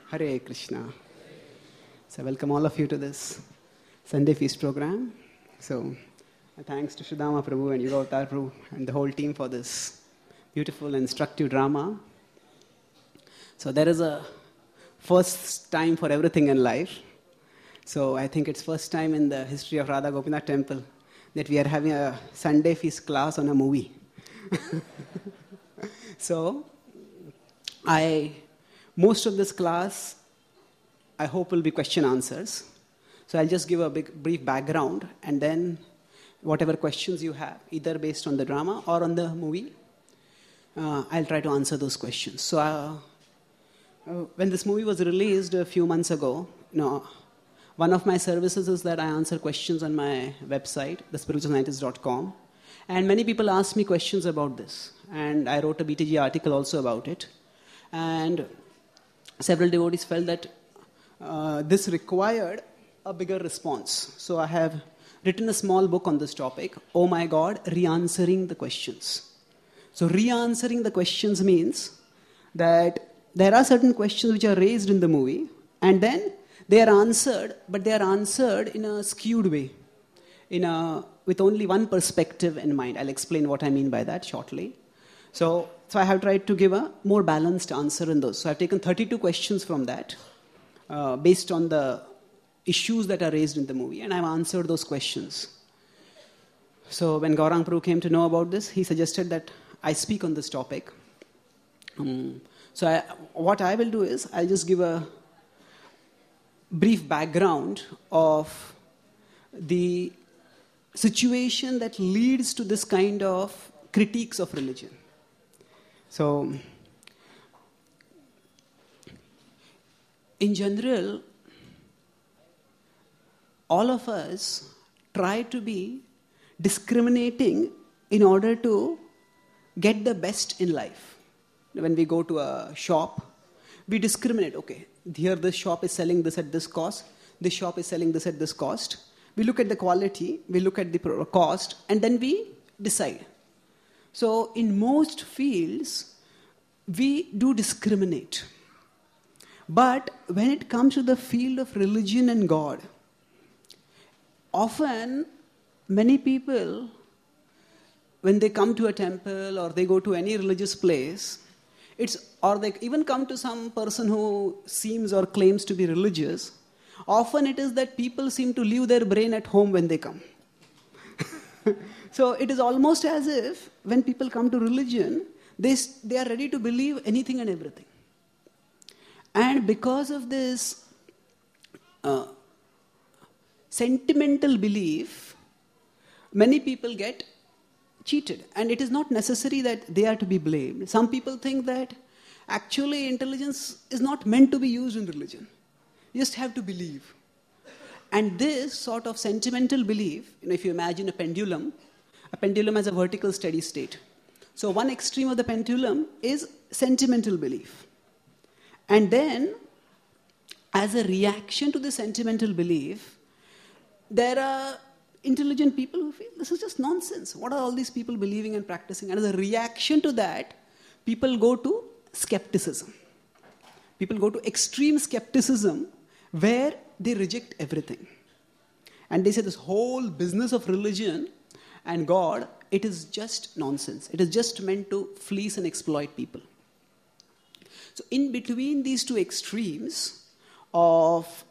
Hare Krishna. So welcome all of you to this Sunday Feast program. So thanks to Sridhama Prabhu and Yuga Avatar Prabhu and the whole team for this beautiful instructive drama. So there is a first time for everything in life. So I think it's first time in the history of Radha Gopinath Temple that we are having a Sunday Feast class on a movie. So most of this class, I hope, will be question answers. So I'll just give a brief background, and then whatever questions you have, either based on the drama or on the movie, I'll try to answer those questions. So when this movie was released a few months ago, one of my services is that I answer questions on my website, thespiritualscientist.com. And many people asked me questions about this. And I wrote a BTG article also about it. And several devotees felt that this required a bigger response. So I have written a small book on this topic, Oh My God, Re-Answering the Questions. So re-answering the questions means that there are certain questions which are raised in the movie, and then they are answered, but they are answered in a skewed way, with only one perspective in mind. I'll explain what I mean by that shortly. So I have tried to give a more balanced answer in those. So I've taken 32 questions from that, based on the issues that are raised in the movie, and I've answered those questions. So when Gaurang Prabhu came to know about this, he suggested that I speak on this topic. What I will do is, I'll just give a brief background of the situation that leads to this kind of critiques of religion. So, in general, all of us try to be discriminating in order to get the best in life. When we go to a shop, we discriminate. Okay, here this shop is selling this at this cost, this shop is selling this at this cost. We look at the quality, we look at the cost, and then we decide. So in most fields, we do discriminate. But when it comes to the field of religion and God, often many people, when they come to a temple or they go to any religious place, or they even come to some person who seems or claims to be religious, often it is that people seem to leave their brain at home when they come. So it is almost as if when people come to religion, they are ready to believe anything and everything. And because of this sentimental belief, many people get cheated. And it is not necessary that they are to be blamed. Some people think that actually intelligence is not meant to be used in religion. You just have to believe. And this sort of sentimental belief, if you imagine a pendulum has a vertical steady state. So one extreme of the pendulum is sentimental belief. And then, as a reaction to the sentimental belief, there are intelligent people who feel this is just nonsense. What are all these people believing and practicing? And as a reaction to that, people go to skepticism. People go to extreme skepticism where they reject everything. And they say this whole business of religion and God, it is just nonsense. It is just meant to fleece and exploit people. So in between these two extremes of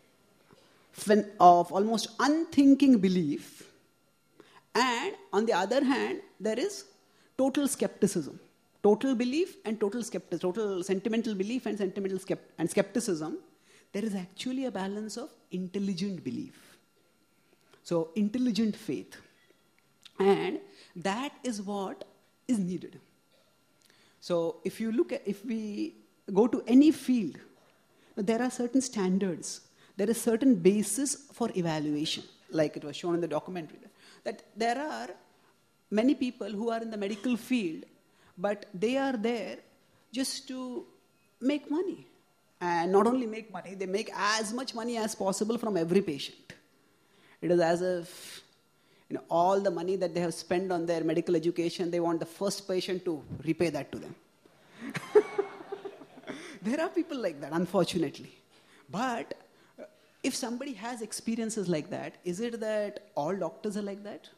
almost unthinking belief, and on the other hand, there is total skepticism. Total belief and total skepticism. Total sentimental belief and skepticism. There is actually a balance of intelligent belief. So intelligent faith. And that is what is needed. So if we go to any field, there are certain standards. There is certain basis for evaluation, like it was shown in the documentary, that there are many people who are in the medical field, but they are there just to make money. And not only make money, they make as much money as possible from every patient. It is as if all the money that they have spent on their medical education, they want the first patient to repay that to them. There are people like that, unfortunately. But if somebody has experiences like that, is it that all doctors are like that?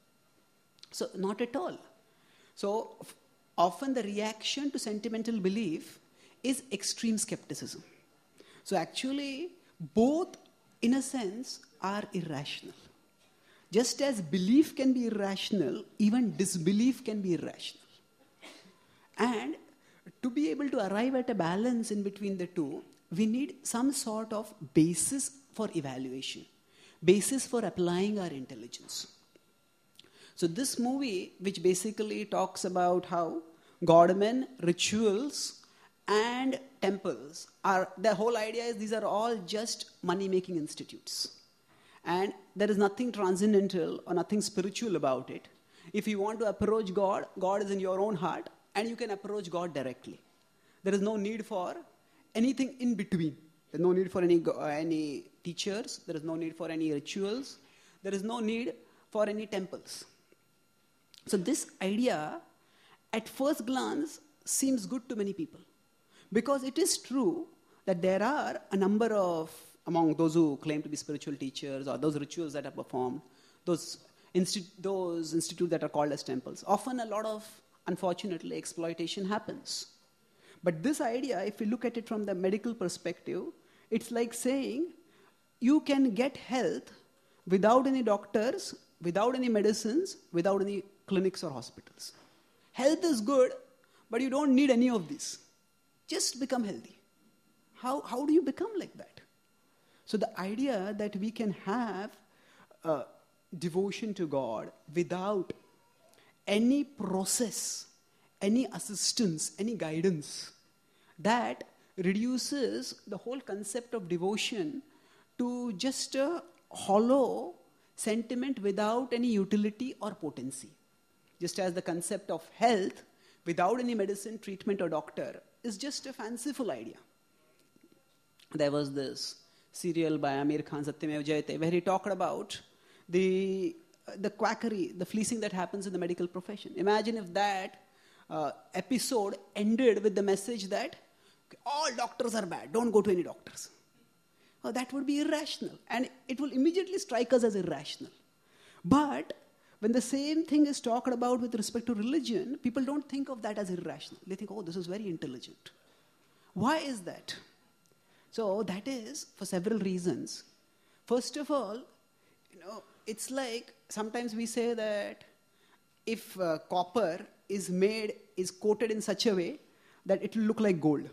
So, not at all. So, often the reaction to sentimental belief is extreme skepticism. So, actually, both, in a sense, are irrational. Just as belief can be irrational, even disbelief can be irrational. And to be able to arrive at a balance in between the two, we need some sort of basis for evaluation, basis for applying our intelligence. So this movie, which basically talks about how godmen, rituals, and temples are, the whole idea is these are all just money-making institutes. And there is nothing transcendental or nothing spiritual about it. If you want to approach God, God is in your own heart, and you can approach God directly. There is no need for anything in between. There is no need for any teachers. There is no need for any rituals. There is no need for any temples. So this idea, at first glance, seems good to many people. Because it is true that there are a number of, among those who claim to be spiritual teachers or those rituals that are performed, those institutes that are called as temples, often a lot of, unfortunately, exploitation happens. But this idea, if we look at it from the medical perspective, it's like saying you can get health without any doctors, without any medicines, without any clinics or hospitals. Health is good, but you don't need any of these. Just become healthy. How do you become like that? So the idea that we can have devotion to God without any process, any assistance, any guidance, that reduces the whole concept of devotion to just a hollow sentiment without any utility or potency. Just as the concept of health without any medicine, treatment, or doctor is just a fanciful idea. There was this serial by Amir Khan, Satyamev Jayate, where he talked about the quackery, the fleecing that happens in the medical profession. Imagine if that episode ended with the message that all doctors are bad, don't go to any doctors. Oh, that would be irrational, and it will immediately strike us as irrational. But when the same thing is talked about with respect to religion, people don't think of that as irrational. They think, oh, this is very intelligent. Why is that? So that is for several reasons. First of all, it's like sometimes we say that if copper is coated in such a way that it will look like gold.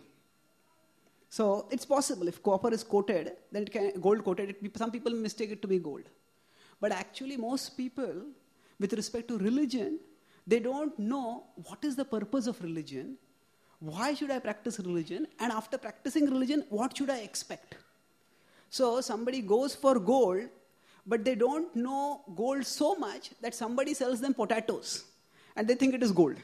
So it's possible if copper is coated, then it can gold coated. Some people mistake it to be gold. But actually most people, with respect to religion, they don't know what is the purpose of religion, why should I practice religion, and after practicing religion, what should I expect? So somebody goes for gold, but they don't know gold so much that somebody sells them potatoes, and they think it is gold.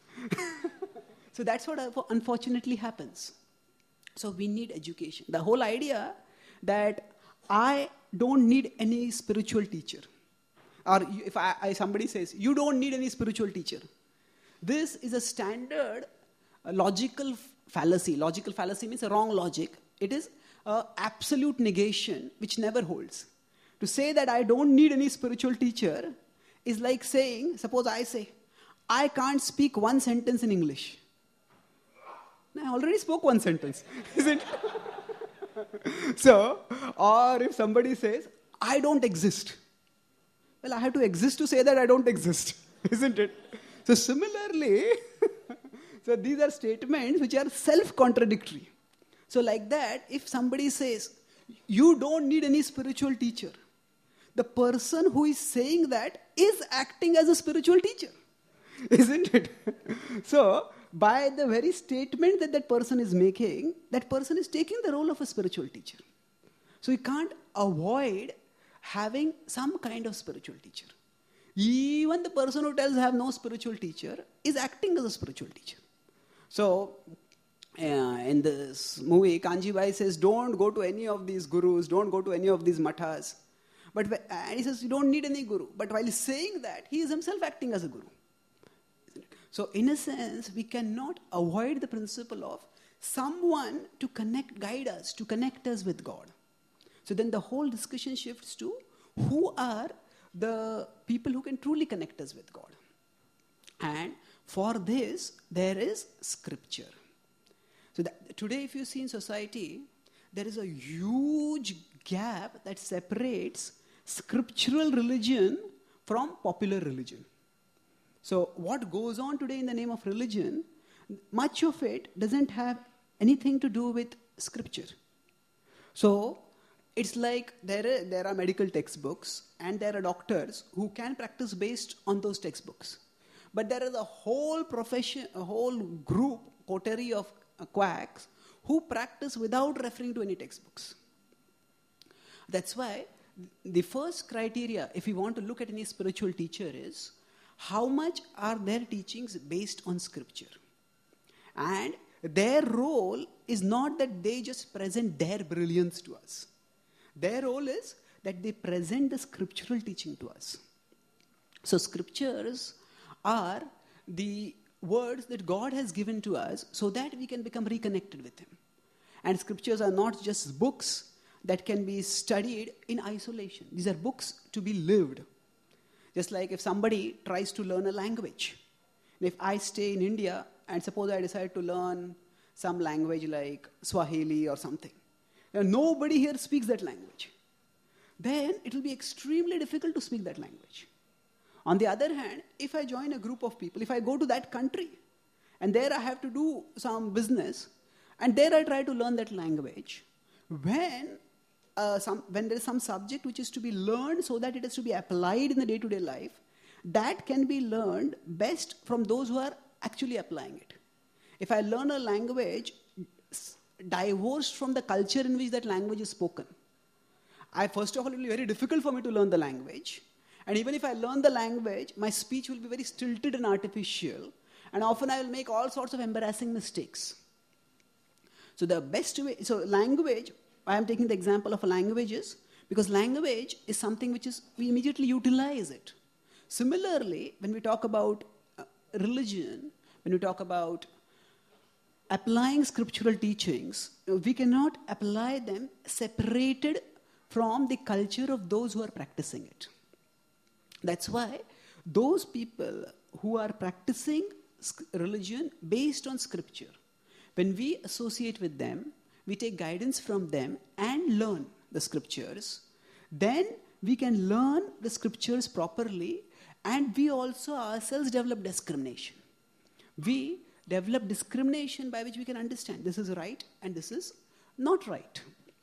So that's what unfortunately happens. So we need education. The whole idea that I don't need any spiritual teacher. Or if somebody says, you don't need any spiritual teacher. This is a standard logical fallacy. Logical fallacy means a wrong logic. It is an absolute negation which never holds. To say that I don't need any spiritual teacher is like saying, suppose I say, I can't speak one sentence in English. I already spoke one sentence, isn't it? So, or if somebody says, I don't exist. Well, I have to exist to say that I don't exist, isn't it? So similarly, so these are statements which are self-contradictory. So like that, if somebody says, you don't need any spiritual teacher, the person who is saying that is acting as a spiritual teacher, isn't it? So, by the very statement that person is making, that person is taking the role of a spiritual teacher. So you can't avoid having some kind of spiritual teacher. Even the person who tells I have no spiritual teacher is acting as a spiritual teacher. So, in this movie, Kanji Bhai says, don't go to any of these gurus, don't go to any of these mathas. And he says, you don't need any guru. But while saying that, he is himself acting as a guru. So, in a sense, we cannot avoid the principle of someone to guide us, to connect us with God. So then the whole discussion shifts to who are the people who can truly connect us with God. And for this, there is scripture. So today, if you see in society, there is a huge gap that separates scriptural religion from popular religion. So what goes on today in the name of religion, much of it doesn't have anything to do with scripture. So it's like there are medical textbooks and there are doctors who can practice based on those textbooks. But there is a whole profession, a whole group, coterie of quacks who practice without referring to any textbooks. That's why the first criteria, if we want to look at any spiritual teacher, is how much are their teachings based on scripture. And their role is not that they just present their brilliance to us. Their role is that they present the scriptural teaching to us. So scriptures are the words that God has given to us so that we can become reconnected with Him. And scriptures are not just books that can be studied in isolation. These are books to be lived. Just like if somebody tries to learn a language. If I stay in India and suppose I decide to learn some language like Swahili or something. Now, nobody here speaks that language. Then it will be extremely difficult to speak that language. On the other hand, if I join a group of people, if I go to that country, and there I have to do some business, and there I try to learn that language, when there is some subject which is to be learned so that it is to be applied in the day-to-day life, that can be learned best from those who are actually applying it. If I learn a language divorced from the culture in which that language is spoken, first of all, it will be very difficult for me to learn the language. And even if I learn the language, my speech will be very stilted and artificial. And often I will make all sorts of embarrassing mistakes. So the best way, so language, I am taking the example of a language is, because language is something which is, we immediately utilize it. Similarly, when we talk about religion, when we talk about applying scriptural teachings, we cannot apply them separated from the culture of those who are practicing it. That's why those people who are practicing religion based on scripture, when we associate with them, we take guidance from them and learn the scriptures, then we can learn the scriptures properly, and we also ourselves develop discrimination. We develop discrimination by which we can understand this is right and this is not right.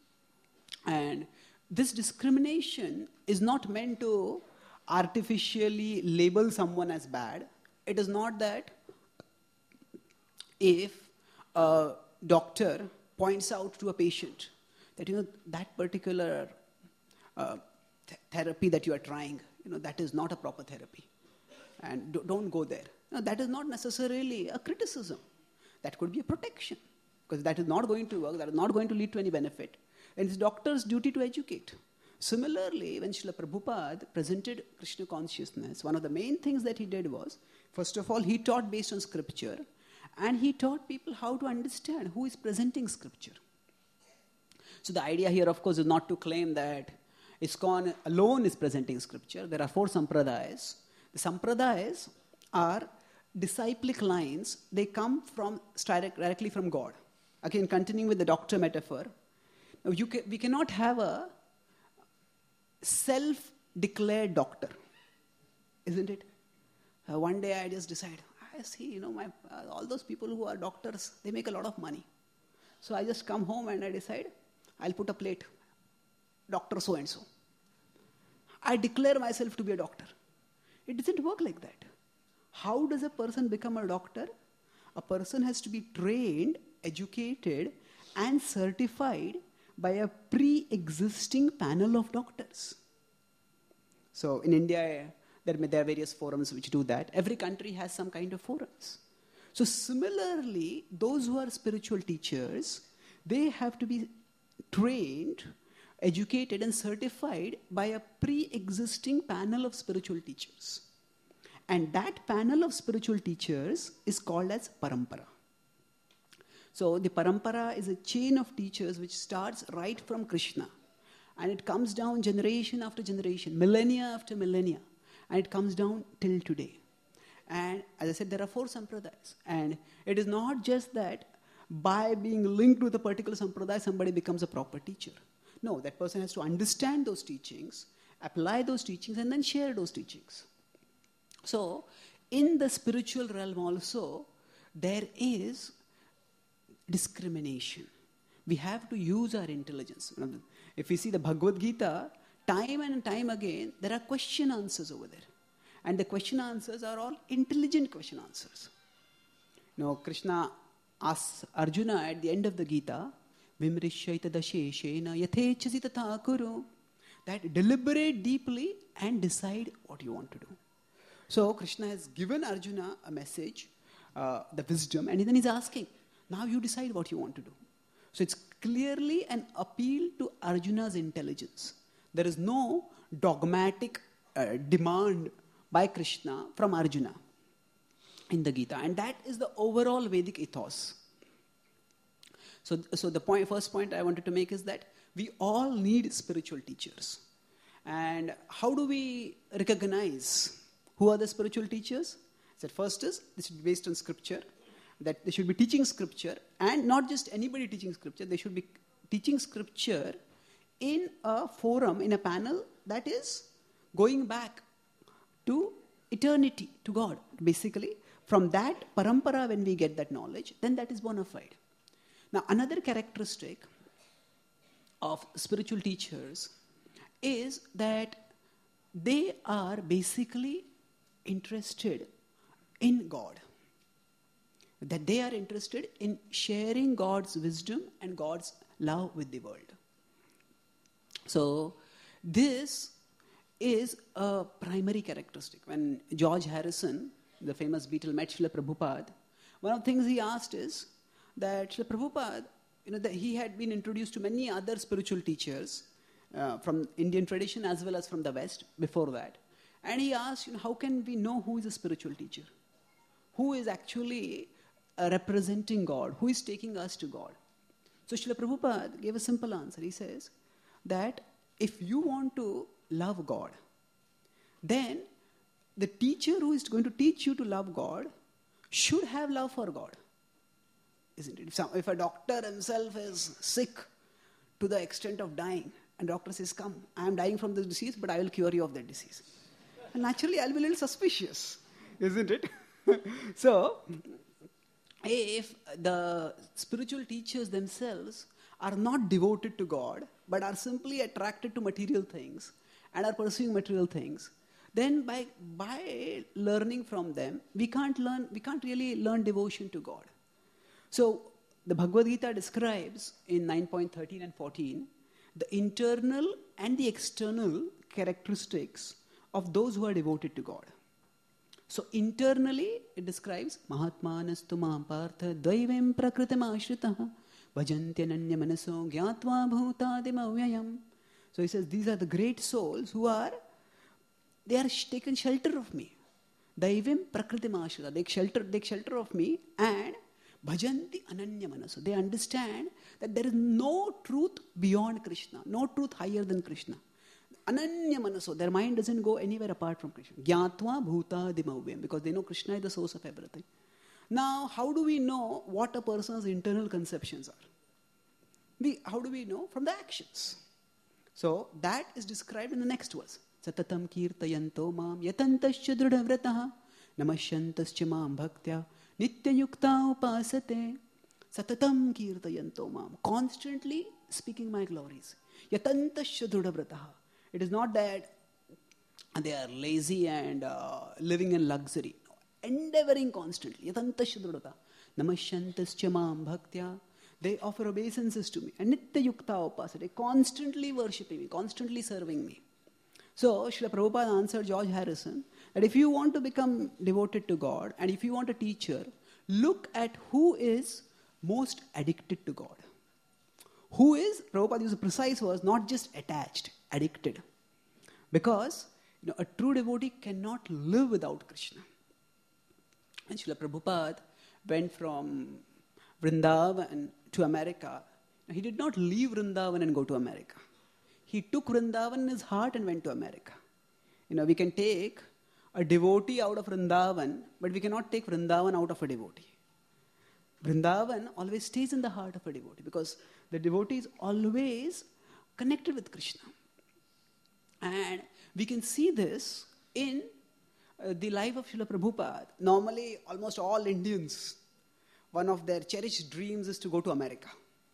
And this discrimination is not meant to artificially label someone as bad. It is not that if a doctor points out to a patient that, that particular therapy that you are trying, that is not a proper therapy. And don't go there. That is not necessarily a criticism. That could be a protection. Because that is not going to work, that is not going to lead to any benefit. And it's doctor's duty to educate. Similarly, when Srila Prabhupada presented Krishna consciousness, one of the main things that he did was, first of all, he taught based on scripture, and he taught people how to understand who is presenting scripture. So the idea here, of course, is not to claim that ISKCON alone is presenting scripture. There are 4 sampradayas. The sampradayas are disciplic lines. They come directly from God. Again, continuing with the doctor metaphor, we cannot have a self-declared doctor, isn't it? One day I just decide, I see, all those people who are doctors, they make a lot of money. So I just come home and I decide, I'll put a plate, Dr. so-and-so. I declare myself to be a doctor. It doesn't work like that. How does a person become a doctor? A person has to be trained, educated, and certified by a pre-existing panel of doctors. So in India, there are various forums which do that. Every country has some kind of forums. So similarly, those who are spiritual teachers, they have to be trained, educated, and certified by a pre-existing panel of spiritual teachers. And that panel of spiritual teachers is called as parampara. So the parampara is a chain of teachers which starts right from Krishna. And it comes down generation after generation, millennia after millennia. And it comes down till today. And as I said, there are 4 sampradayas. And it is not just that by being linked with a particular sampradaya, somebody becomes a proper teacher. No, that person has to understand those teachings, apply those teachings, and then share those teachings. So, in the spiritual realm also, there is discrimination. We have to use our intelligence. If we see the Bhagavad Gita, time and time again, there are question answers over there. And the question answers are all intelligent question answers. Krishna asks Arjuna at the end of the Gita, Vimrishyaita dasheshena yathechasi tatha kuru. That deliberate deeply and decide what you want to do. So Krishna has given Arjuna a message, the wisdom, and then he's asking, now you decide what you want to do. So it's clearly an appeal to Arjuna's intelligence. There is no dogmatic demand by Krishna from Arjuna in the Gita. And that is the overall Vedic ethos. So the first point I wanted to make is that we all need spiritual teachers. And how do we recognize who are the spiritual teachers? So first is, this should be based on scripture, that they should be teaching scripture, and not just anybody teaching scripture, they should be teaching scripture in a forum, in a panel that is going back to eternity, to God. Basically, from that parampara, when we get that knowledge, then that is bona fide. Now, another characteristic of spiritual teachers is that they are basically interested in God. That they are interested in sharing God's wisdom and God's love with the world. So, this is a primary characteristic. When George Harrison, the famous Beatle, met Srila Prabhupada, one of the things he asked is that Srila Prabhupada, that he had been introduced to many other spiritual teachers from Indian tradition as well as from the West before that. And he asked, how can we know who is a spiritual teacher? Who is actually representing God? Who is taking us to God? So Srila Prabhupada gave a simple answer. He says that if you want to love God, then the teacher who is going to teach you to love God should have love for God. Isn't it? If a doctor himself is sick to the extent of dying, and doctor says, come, I am dying from this disease, but I will cure you of that disease. And naturally, I'll be a little suspicious, isn't it? So, if the spiritual teachers themselves are not devoted to God, but are simply attracted to material things and are pursuing material things, then by learning from them, we can't really learn devotion to God. So, the Bhagavad Gita describes in 9.13 and 14 the internal and the external characteristics of those who are devoted to God. So internally, it describes Mahatmanastu mam partha dvaivem prakritam ashritaha bhajantyananya manaso gyatva bhutadim avyayam. So he says, these are the great souls who they are taken shelter of me. Daivem prakritam ashrita. They take shelter of me and bhajanti ananya manaso. They understand that there is no truth beyond Krishna, no truth higher than Krishna. Ananya manaso, their mind doesn't go anywhere apart from Krishna. Gyatva bhuta dimavyam, because they know Krishna is the source of everything. Now, how do we know what a person's internal conceptions are? How do we know? From the actions. So, that is described in the next verse. Satatam kirtayanto mam yatantascha drudhavrataha namasyantascha mam bhaktya nityayukta upasate. Satatam kirtayanto mam. Constantly speaking my glories. Yatantascha drudhavrataha. It is not that they are lazy and living in luxury. Endeavoring constantly. Yatantascha drudhata. Namasyantascha mam bhaktya. They offer obeisances to me. And nitya yukta upasate. Constantly worshipping me, constantly serving me. So, Srila Prabhupada answered George Harrison that if you want to become devoted to God and if you want a teacher, look at who is most addicted to God. Who is, Prabhupada used a precise word, not just attached, addicted. Because a true devotee cannot live without Krishna. And Srila Prabhupada went from Vrindavan to America, he did not leave Vrindavan and go to America. He took Vrindavan in his heart and went to America. We can take a devotee out of Vrindavan, but we cannot take Vrindavan out of a devotee. Vrindavan always stays in the heart of a devotee because the devotee is always connected with Krishna. And we can see this in the life of Srila Prabhupada. Normally, almost all Indians, one of their cherished dreams is to go to America.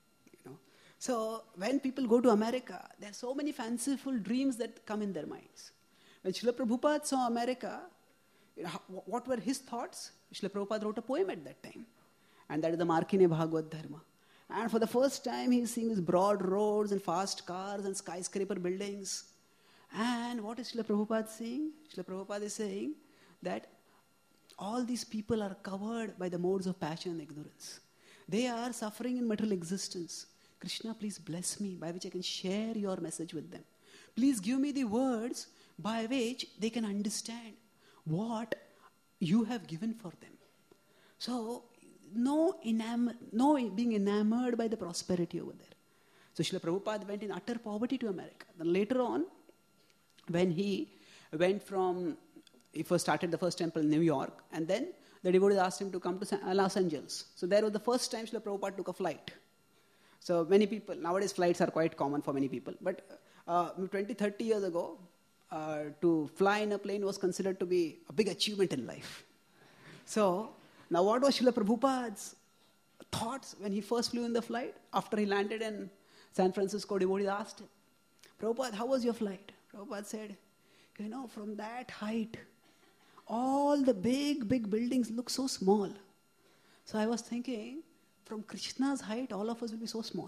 So when people go to America, there are so many fanciful dreams that come in their minds. When Srila Prabhupada saw America, what were his thoughts? Srila Prabhupada wrote a poem at that time. And that is the Markine Bhagavad Dharma. And for the first time, he's seeing these broad roads and fast cars and skyscraper buildings. And what is Srila Prabhupada saying? Srila Prabhupada is saying that all these people are covered by the modes of passion and ignorance. They are suffering in material existence. Krishna, please bless me, by which I can share your message with them. Please give me the words by which they can understand what you have given for them. So, no being enamored by the prosperity over there. So, Srila Prabhupada went in utter poverty to America. Then later on, when he first started the first temple in New York, and then the devotees asked him to come to Los Angeles. So, there was the first time Srila Prabhupada took a flight. So many people, nowadays flights are quite common for many people, but 20, 30 years ago, to fly in a plane was considered to be a big achievement in life. So, now what was Srila Prabhupada's thoughts when he first flew in the flight? After he landed in San Francisco, devotees asked him, Prabhupada, how was your flight? Prabhupada said, from that height, all the big, big buildings look so small. So I was thinking, from Krishna's height, all of us will be so small.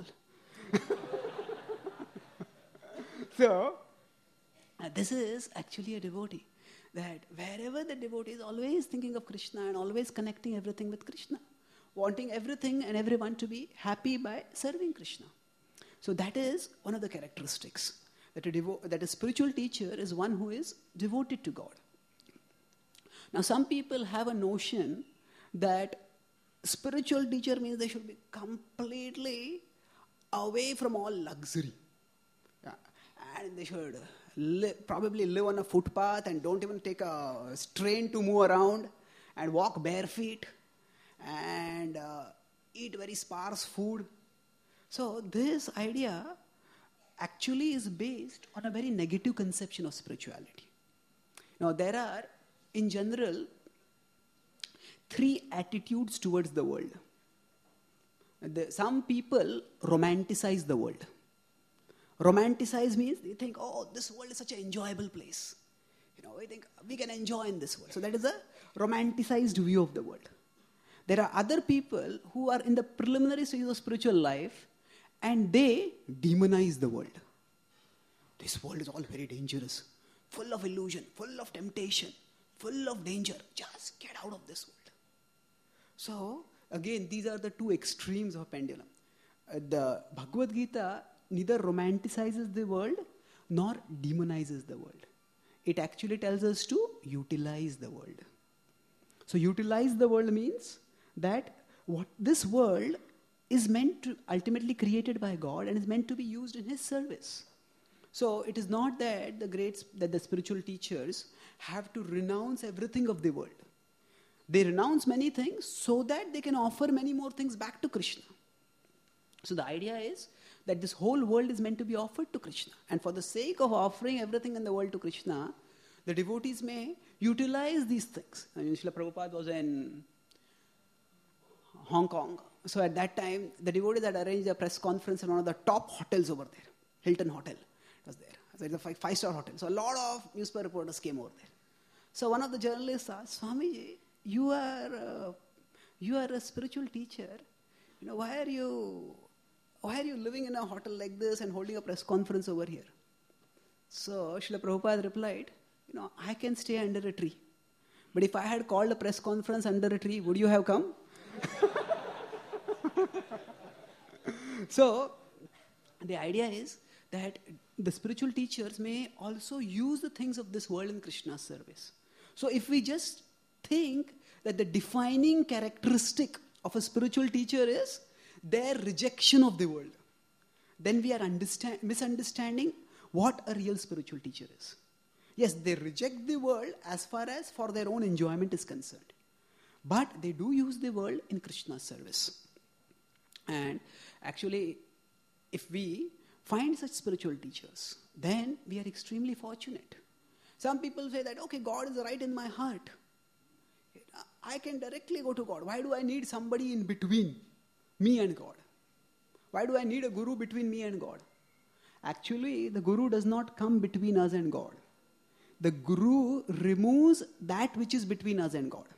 So, this is actually a devotee. That wherever the devotee is always thinking of Krishna and always connecting everything with Krishna. Wanting everything and everyone to be happy by serving Krishna. So that is one of the characteristics. That a spiritual teacher is one who is devoted to God. Now some people have a notion that spiritual teacher means they should be completely away from all luxury. Yeah. And they should probably live on a footpath and don't even take a train to move around and walk bare feet and eat very sparse food. So this idea actually is based on a very negative conception of spirituality. Now there are, in general, 3 attitudes towards the world. Some people romanticize the world. Romanticize means they think, this world is such an enjoyable place. We think we can enjoy in this world. So that is a romanticized view of the world. There are other people who are in the preliminary stages of spiritual life and they demonize the world. This world is all very dangerous, full of illusion, full of temptation, full of danger. Just get out of this world. So, again, these are the 2 extremes of a pendulum. The Bhagavad Gita neither romanticizes the world nor demonizes the world. It actually tells us to utilize the world. So, utilize the world means that what this world is meant to ultimately created by God and is meant to be used in His service. So, it is not that the spiritual teachers have to renounce everything of the world. They renounce many things so that they can offer many more things back to Krishna. So the idea is that this whole world is meant to be offered to Krishna. And for the sake of offering everything in the world to Krishna, the devotees may utilize these things. Srila Prabhupada was in Hong Kong. So at that time, the devotees had arranged a press conference in one of the top hotels over there. Hilton Hotel was there. So it's a 5-star hotel. So a lot of newspaper reporters came over there. So one of the journalists asked, Swamiji, you are a spiritual teacher. Why are you living in a hotel like this and holding a press conference over here? So Srila Prabhupada replied, I can stay under a tree. But if I had called a press conference under a tree, would you have come? So the idea is that the spiritual teachers may also use the things of this world in Krishna's service. So if we just think that the defining characteristic of a spiritual teacher is their rejection of the world, then we are misunderstanding what a real spiritual teacher is. Yes, they reject the world as far as for their own enjoyment is concerned. But they do use the world in Krishna's service. And actually, if we find such spiritual teachers, then we are extremely fortunate. Some people say that, okay, God is right in my heart. I can directly go to God. Why do I need somebody in between me and God? Why do I need a guru between me and God? Actually, the guru does not come between us and God. The guru removes that which is between us and God.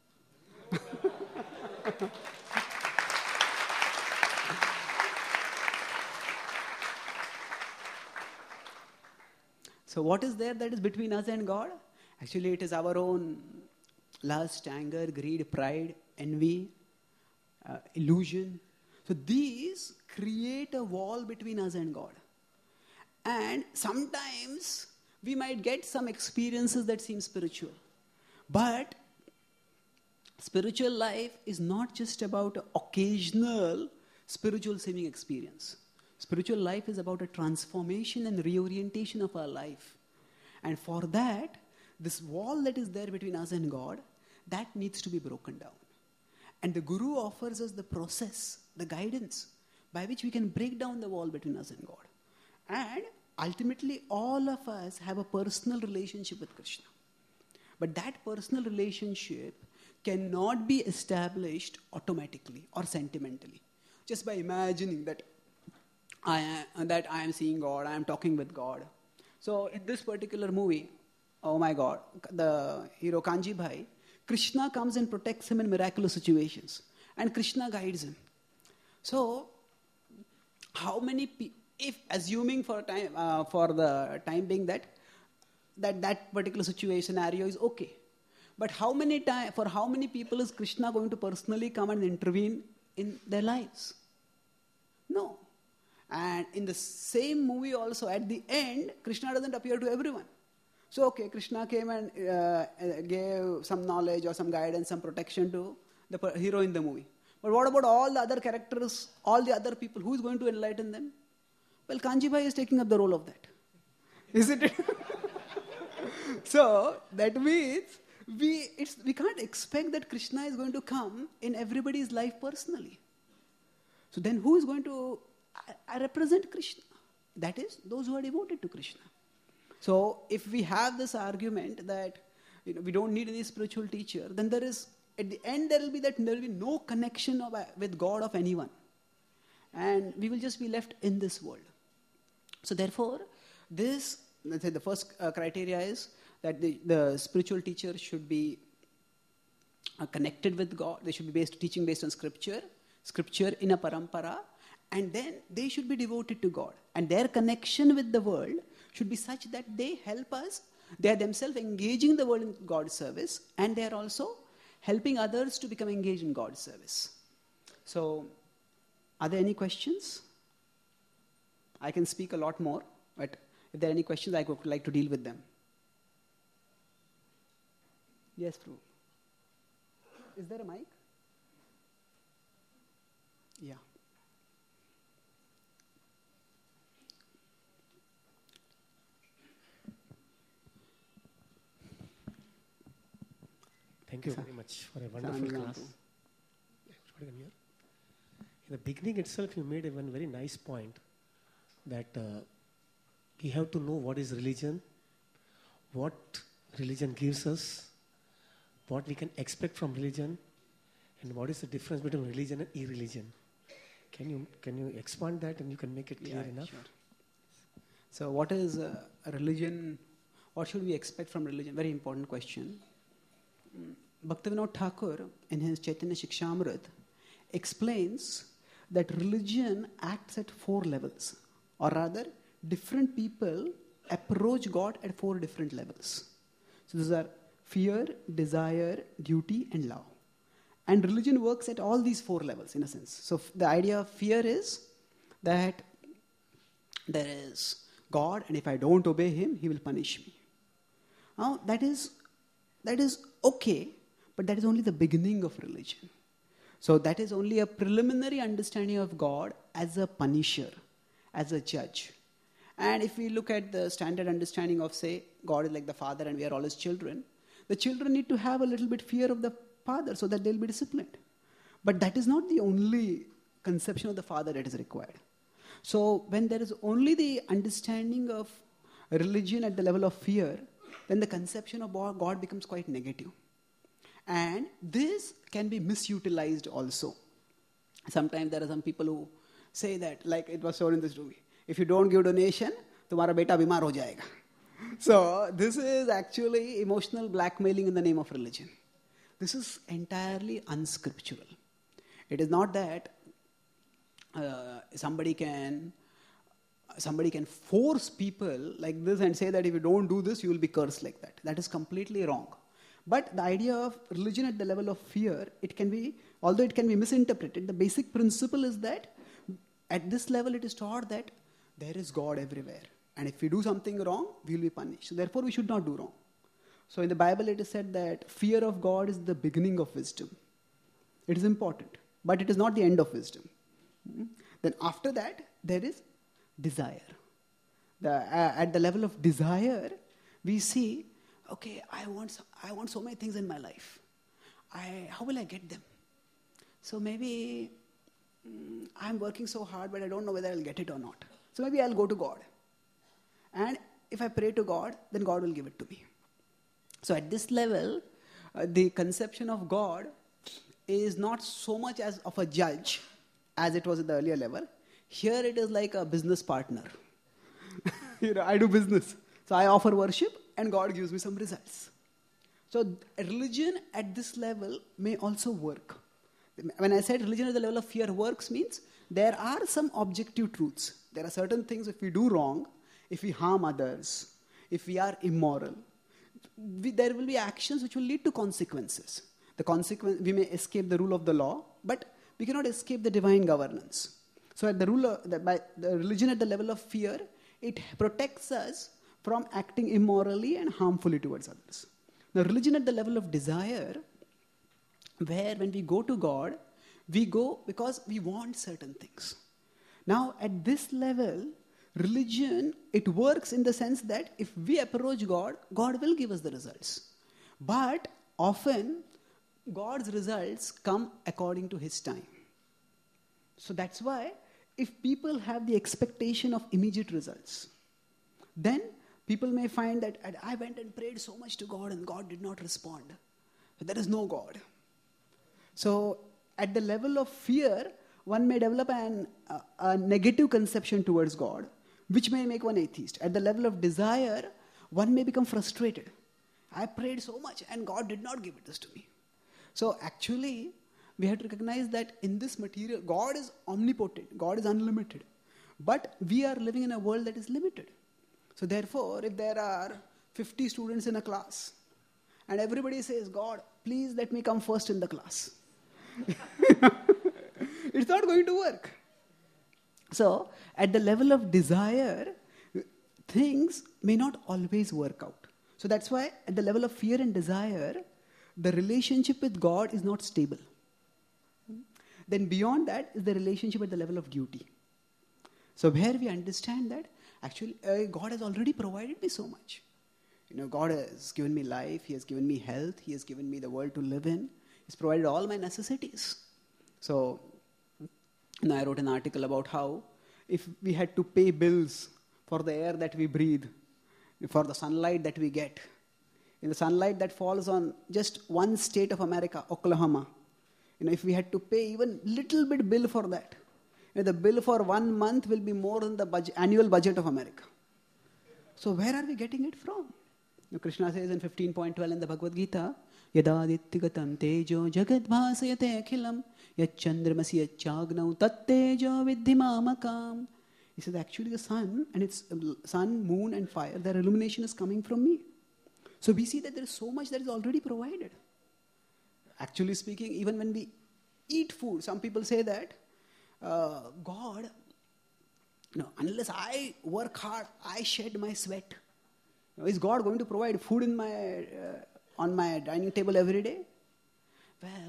So what is there that is between us and God? Actually, it is our own lust, anger, greed, pride, envy, illusion. So these create a wall between us and God. And sometimes we might get some experiences that seem spiritual. But spiritual life is not just about occasional spiritual seeming experience. Spiritual life is about a transformation and reorientation of our life. And for that, this wall that is there between us and God, that needs to be broken down. And the Guru offers us the process, the guidance, by which we can break down the wall between us and God. And ultimately, all of us have a personal relationship with Krishna. But that personal relationship cannot be established automatically or sentimentally. Just by imagining that I am seeing God, I am talking with God. So in this particular movie, oh my God, the hero Kanji Bhai, Krishna comes and protects him in miraculous situations. And Krishna guides him. So, how many people, if assuming for the time being that particular situation scenario is okay. But for how many people is Krishna going to personally come and intervene in their lives? No. And in the same movie also, at the end, Krishna doesn't appear to everyone. So, okay, Krishna came and gave some knowledge or some guidance, some protection to the hero in the movie. But what about all the other characters, all the other people? Who is going to enlighten them? Well, Kanji Bhai is taking up the role of that. Isn't it? So, that means we can't expect that Krishna is going to come in everybody's life personally. So then who is going to represent Krishna? That is, those who are devoted to Krishna. So if we have this argument that we don't need any spiritual teacher, then there is, at the end there will be no connection with God of anyone. And we will just be left in this world. So therefore, let's say the first criteria is that the spiritual teacher should be connected with God. They should be teaching based on scripture in a parampara, and then they should be devoted to God. And their connection with the world should be such that they help us. They are themselves engaging the world in God's service, and they are also helping others to become engaged in God's service. So, are there any questions? I can speak a lot more, but if there are any questions, I would like to deal with them. Yes, Prabhu. Is there a mic? Yeah. Thank you very much for a wonderful class. In the beginning itself, you made one very nice point that we have to know what is religion, what religion gives us, what we can expect from religion, and what is the difference between religion and irreligion. Can you expand that and you can make it clear enough? Sure. So what is a religion? What should we expect from religion? Very important question. Bhaktivinoda Thakur, in his Chaitanya Shikshamrit, explains that religion acts at 4 levels. Or rather, different people approach God at 4 different levels. So these are fear, desire, duty, and love. And religion works at all these 4 levels, in a sense. So the idea of fear is that there is God, and if I don't obey him, he will punish me. Now, that is okay, but that is only the beginning of religion. So that is only a preliminary understanding of God as a punisher, as a judge. And if we look at the standard understanding of, say, God is like the father and we are all his children, the children need to have a little bit fear of the father so that they'll be disciplined. But that is not the only conception of the father that is required. So when there is only the understanding of religion at the level of fear, then the conception of God becomes quite negative. And this can be misutilized also. Sometimes there are some people who say that, like it was shown in this movie, if you don't give donation, tumhara beta bimar ho jayega. So this is actually emotional blackmailing in the name of religion. This is entirely unscriptural. It is not that somebody can force people like this and say that if you don't do this, you will be cursed like that. That is completely wrong. But the idea of religion at the level of fear, it can be, although it can be misinterpreted, the basic principle is that at this level it is taught that there is God everywhere. And if we do something wrong, we will be punished. So therefore we should not do wrong. So in the Bible it is said that fear of God is the beginning of wisdom. It is important, but it is not the end of wisdom. Then after that, there is desire. At the level of desire, we see, okay, I want so many things in my life. How will I get them? So maybe I'm working so hard, but I don't know whether I'll get it or not. So maybe I'll go to God. And if I pray to God, then God will give it to me. So at this level, the conception of God is not so much as of a judge as it was at the earlier level. Here it is like a business partner. I do business. So I offer worship and God gives me some results. So religion at this level may also work. When I said religion at the level of fear works means there are some objective truths. There are certain things if we do wrong, if we harm others, if we are immoral, there will be actions which will lead to consequences. We may escape the rule of the law, but we cannot escape the divine governance. So at the religion at the level of fear, it protects us from acting immorally and harmfully towards others. Now religion at the level of desire, where when we go to God, we go because we want certain things. Now at this level, religion, it works in the sense that if we approach God, God will give us the results. But often, God's results come according to His time. So that's why if people have the expectation of immediate results, then people may find that I went and prayed so much to God and God did not respond. There is no God. So at the level of fear, one may develop a negative conception towards God, which may make one atheist. At the level of desire, one may become frustrated. I prayed so much and God did not give this to me. So actually, we have to recognize that in this material, God is omnipotent, God is unlimited. But we are living in a world that is limited. So therefore, if there are 50 students in a class, and everybody says, God, please let me come first in the class. It's not going to work. So, at the level of desire, things may not always work out. So that's why at the level of fear and desire, the relationship with God is not stable. Then beyond that is the relationship at the level of duty. So where we understand that actually God has already provided me so much. God has given me life, He has given me health, He has given me the world to live in, He's provided all my necessities. So I wrote an article about how if we had to pay bills for the air that we breathe, for the sunlight that we get, in the sunlight that falls on just one state of America, Oklahoma, if we had to pay even little bit bill for that, the bill for 1 month will be more than the annual budget of America. So where are we getting it from? Krishna says in 15.12 in the Bhagavad Gita, Yadadittigatam tejo jagadbhasayate akhilam yachandramasi yachagnau tattejo vidhimamakam. He says actually the sun and its sun, moon and fire, their illumination is coming from me. So we see that there is so much that is already provided. Actually speaking, even when we eat food, some people say that God, unless I work hard, I shed my sweat. Is God going to provide food in on my dining table every day? Well,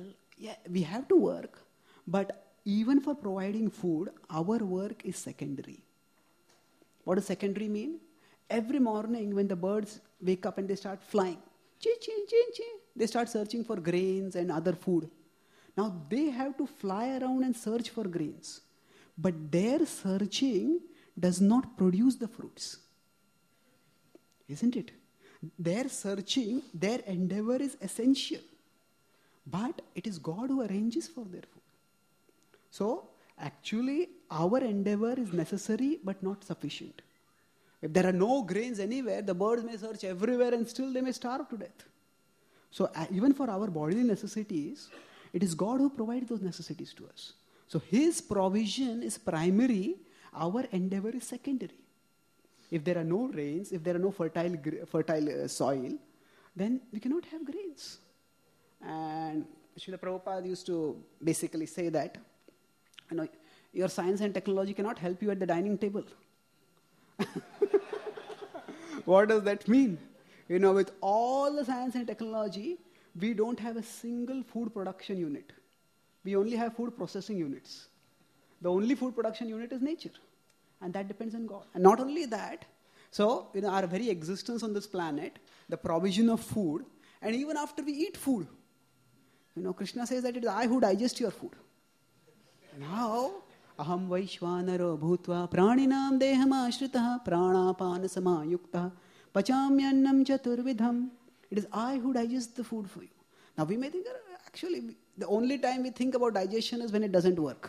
yeah, we have to work, but even for providing food, our work is secondary. What does secondary mean? Every morning when the birds wake up and they start flying, chee, chee, chee, chee, they start searching for grains and other food. Now they have to fly around and search for grains. But their searching does not produce the fruits. Isn't it? Their searching, their endeavor is essential. But it is God who arranges for their food. So, actually, our endeavor is necessary but not sufficient. If there are no grains anywhere, the birds may search everywhere and still they may starve to death. So, even for our bodily necessities, it is God who provides those necessities to us. So, His provision is primary, our endeavor is secondary. If there are no rains, if there are no fertile soil, then we cannot have grains. And Srila Prabhupada used to basically say that, your science and technology cannot help you at the dining table. What does that mean? With all the science and technology, we don't have a single food production unit. We only have food processing units. The only food production unit is nature. And that depends on God. And not only that, so our very existence on this planet, the provision of food, and even after we eat food, Krishna says that it is I who digest your food. Now, aham vaishvanaro bhutva praninam deham ashritaha pranapana samayukta pachamyannam chaturvidham. It is I who digest the food for you. Now we may think, actually, the only time we think about digestion is when it doesn't work.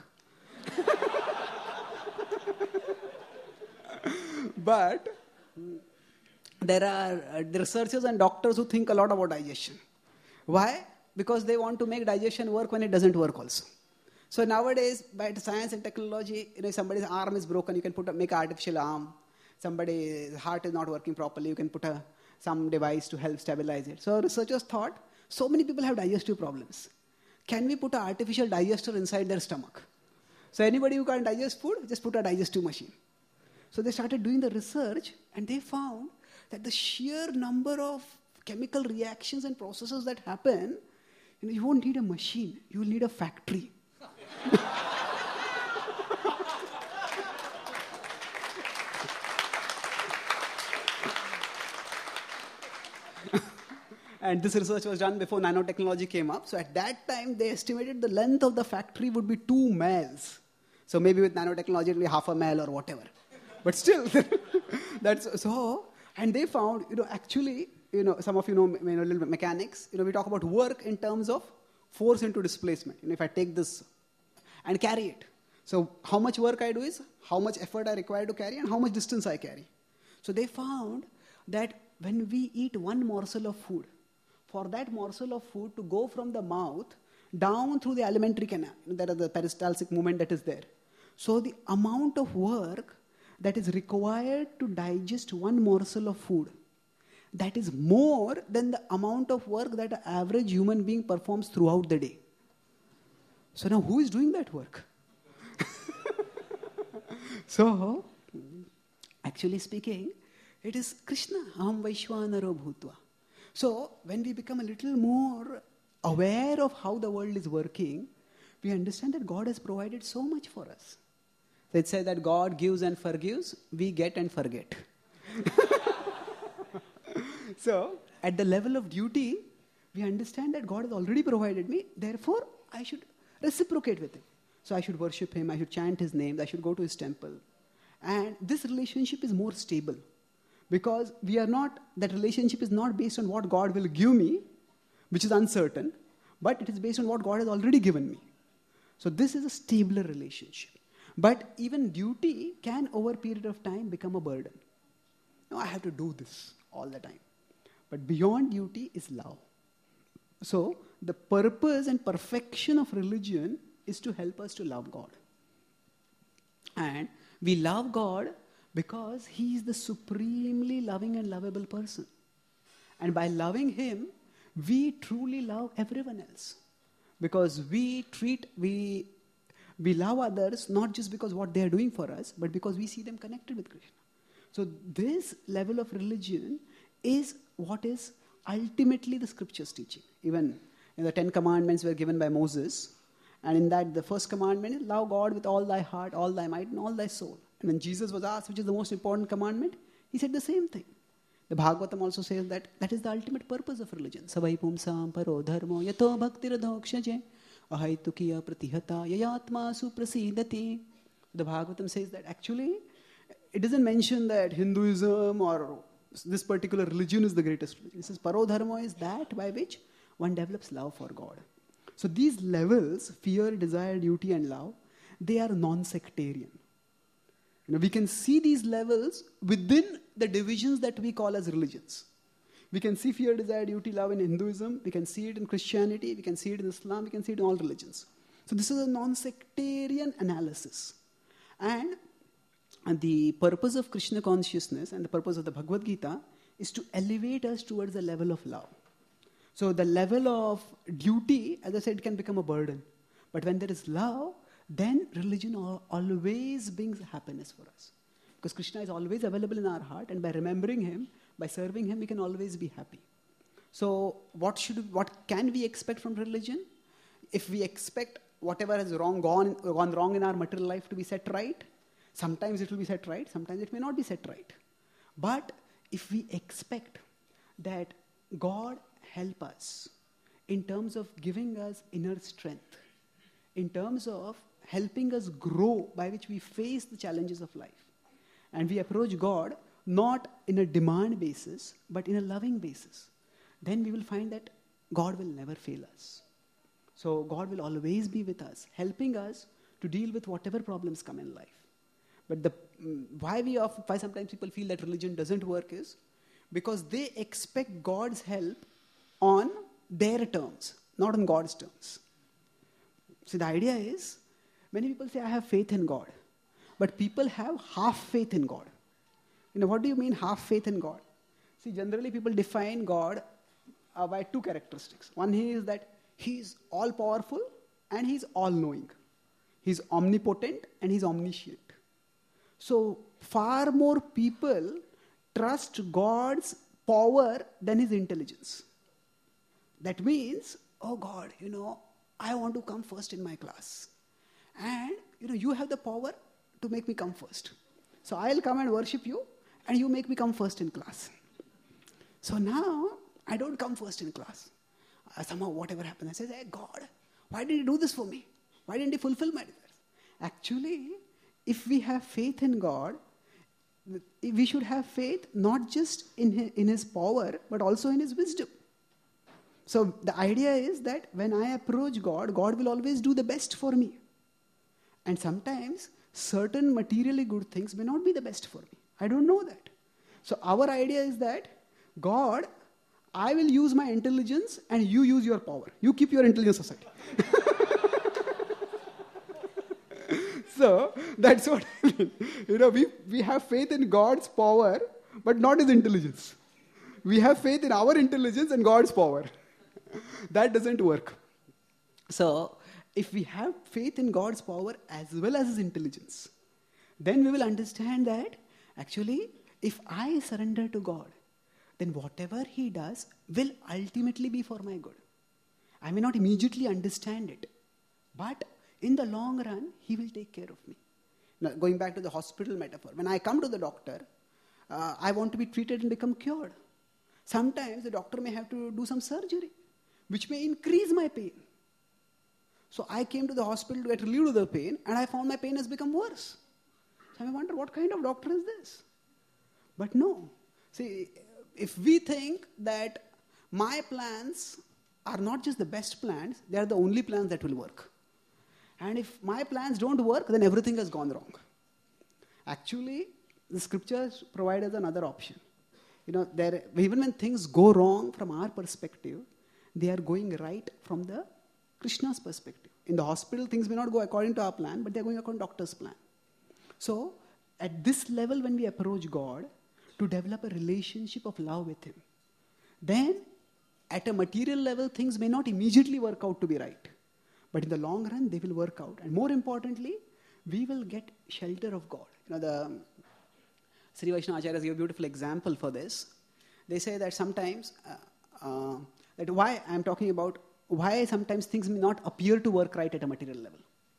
But there are researchers and doctors who think a lot about digestion. Why? Because they want to make digestion work when it doesn't work also. So nowadays, by science and technology, if somebody's arm is broken, you can make an artificial arm. Somebody's heart is not working properly, you can put some device to help stabilize it. So researchers thought, so many people have digestive problems. Can we put an artificial digester inside their stomach? So anybody who can't digest food, just put a digestive machine. So they started doing the research, and they found that the sheer number of chemical reactions and processes that happen, you won't need a machine, you will need a factory. And this research was done before nanotechnology came up. So at that time, they estimated the length of the factory would be 2 miles. So maybe with nanotechnology, it will be half a mile or whatever. But still, that's so. And they found, actually, some of you know a little bit mechanics. We talk about work in terms of force into displacement. If I take this and carry it. So how much work I do is how much effort I require to carry and how much distance I carry. So they found that when we eat one morsel of food, for that morsel of food to go from the mouth down through the alimentary canal, there is the peristaltic movement that is there. So the amount of work that is required to digest one morsel of food, that is more than the amount of work that an average human being performs throughout the day. So now who is doing that work? So, actually speaking, it is Krishna, aham vaishvanaro bhutva. So, when we become a little more aware of how the world is working, we understand that God has provided so much for us. So it says that God gives and forgives, we get and forget. So, at the level of duty, we understand that God has already provided me, therefore I should reciprocate with Him. So I should worship Him, I should chant His name, I should go to His temple. And this relationship is more stable. Because that relationship is not based on what God will give me, which is uncertain, but it is based on what God has already given me. So this is a stabler relationship. But even duty can, over a period of time, become a burden. No, I have to do this all the time. But beyond duty is love. So the purpose and perfection of religion is to help us to love God. And we love God because He is the supremely loving and lovable person. And by loving Him, we truly love everyone else. Because we love others not just because what they are doing for us, but because we see them connected with Krishna. So this level of religion is what is ultimately the scripture's teaching. Even The 10 commandments were given by Moses. And in that, the first commandment is love God with all thy heart, all thy might, and all thy soul. And when Jesus was asked which is the most important commandment, he said the same thing. The Bhagavatam also says that that is the ultimate purpose of religion. Savai pumsam paro dharmo yato bhaktir dhokshaje ahaitukiya pratihata yayatma suprasidati. The Bhagavatam says that actually it doesn't mention that Hinduism or this particular religion is the greatest religion. It says paro dharmo is that by which one develops love for God. So these levels, fear, desire, duty, and love, they are non-sectarian. We can see these levels within the divisions that we call as religions. We can see fear, desire, duty, love in Hinduism. We can see it in Christianity. We can see it in Islam. We can see it in all religions. So this is a non-sectarian analysis. And the purpose of Krishna consciousness and the purpose of the Bhagavad Gita is to elevate us towards the level of love. So the level of duty, as I said, can become a burden. But when there is love, then religion always brings happiness for us. Because Krishna is always available in our heart, and by remembering him, by serving him, we can always be happy. So what can we expect from religion? If we expect whatever has gone wrong in our material life to be set right, sometimes it will be set right, sometimes it may not be set right. But if we expect that God help us in terms of giving us inner strength, in terms of helping us grow by which we face the challenges of life, and we approach God not in a demand basis, but in a loving basis, then we will find that God will never fail us. So God will always be with us, helping us to deal with whatever problems come in life. But why sometimes people feel that religion doesn't work is because they expect God's help on their terms, not on God's terms. So the idea is, many people say, I have faith in God. But people have half faith in God. What do you mean half faith in God? See, generally people define God by two characteristics. One is that he's all-powerful and he's all-knowing. He's omnipotent and he's omniscient. So far more people trust God's power than his intelligence. That means, oh God, I want to come first in my class. And, you have the power to make me come first. So I'll come and worship you, and you make me come first in class. So now, I don't come first in class. Somehow, whatever happens, I say, hey, God, why did you do this for me? Why didn't you fulfill my desires? Actually, if we have faith in God, we should have faith not just in his power, but also in his wisdom. So the idea is that when I approach God, God will always do the best for me. And sometimes certain materially good things may not be the best for me. I don't know that. So our idea is that, God, I will use my intelligence and you use your power. You keep your intelligence aside. So that's what I mean. We have faith in God's power, but not his intelligence. We have faith in our intelligence and God's power. That doesn't work. So if we have faith in God's power as well as his intelligence, then we will understand that actually if I surrender to God, then whatever he does will ultimately be for my good. I may not immediately understand it, but in the long run, he will take care of me. Now, going back to the hospital metaphor, when I come to the doctor, I want to be treated and become cured. Sometimes the doctor may have to do some surgery, which may increase my pain. So I came to the hospital to get relieved of the pain, and I found my pain has become worse. So I wonder, what kind of doctor is this? But no. See, if we think that my plans are not just the best plans, they are the only plans that will work. And if my plans don't work, then everything has gone wrong. Actually, the scriptures provide us another option. Even when things go wrong from our perspective, they are going right from the Krishna's perspective. In the hospital, things may not go according to our plan, but they are going according to doctor's plan. So, at this level, when we approach God to develop a relationship of love with him, then at a material level, things may not immediately work out to be right. But in the long run, they will work out. And more importantly, we will get shelter of God. The Sri Vaishnava Acharyas give a beautiful example for this. They say that sometimes, that why I am talking about why sometimes things may not appear to work right at a material level.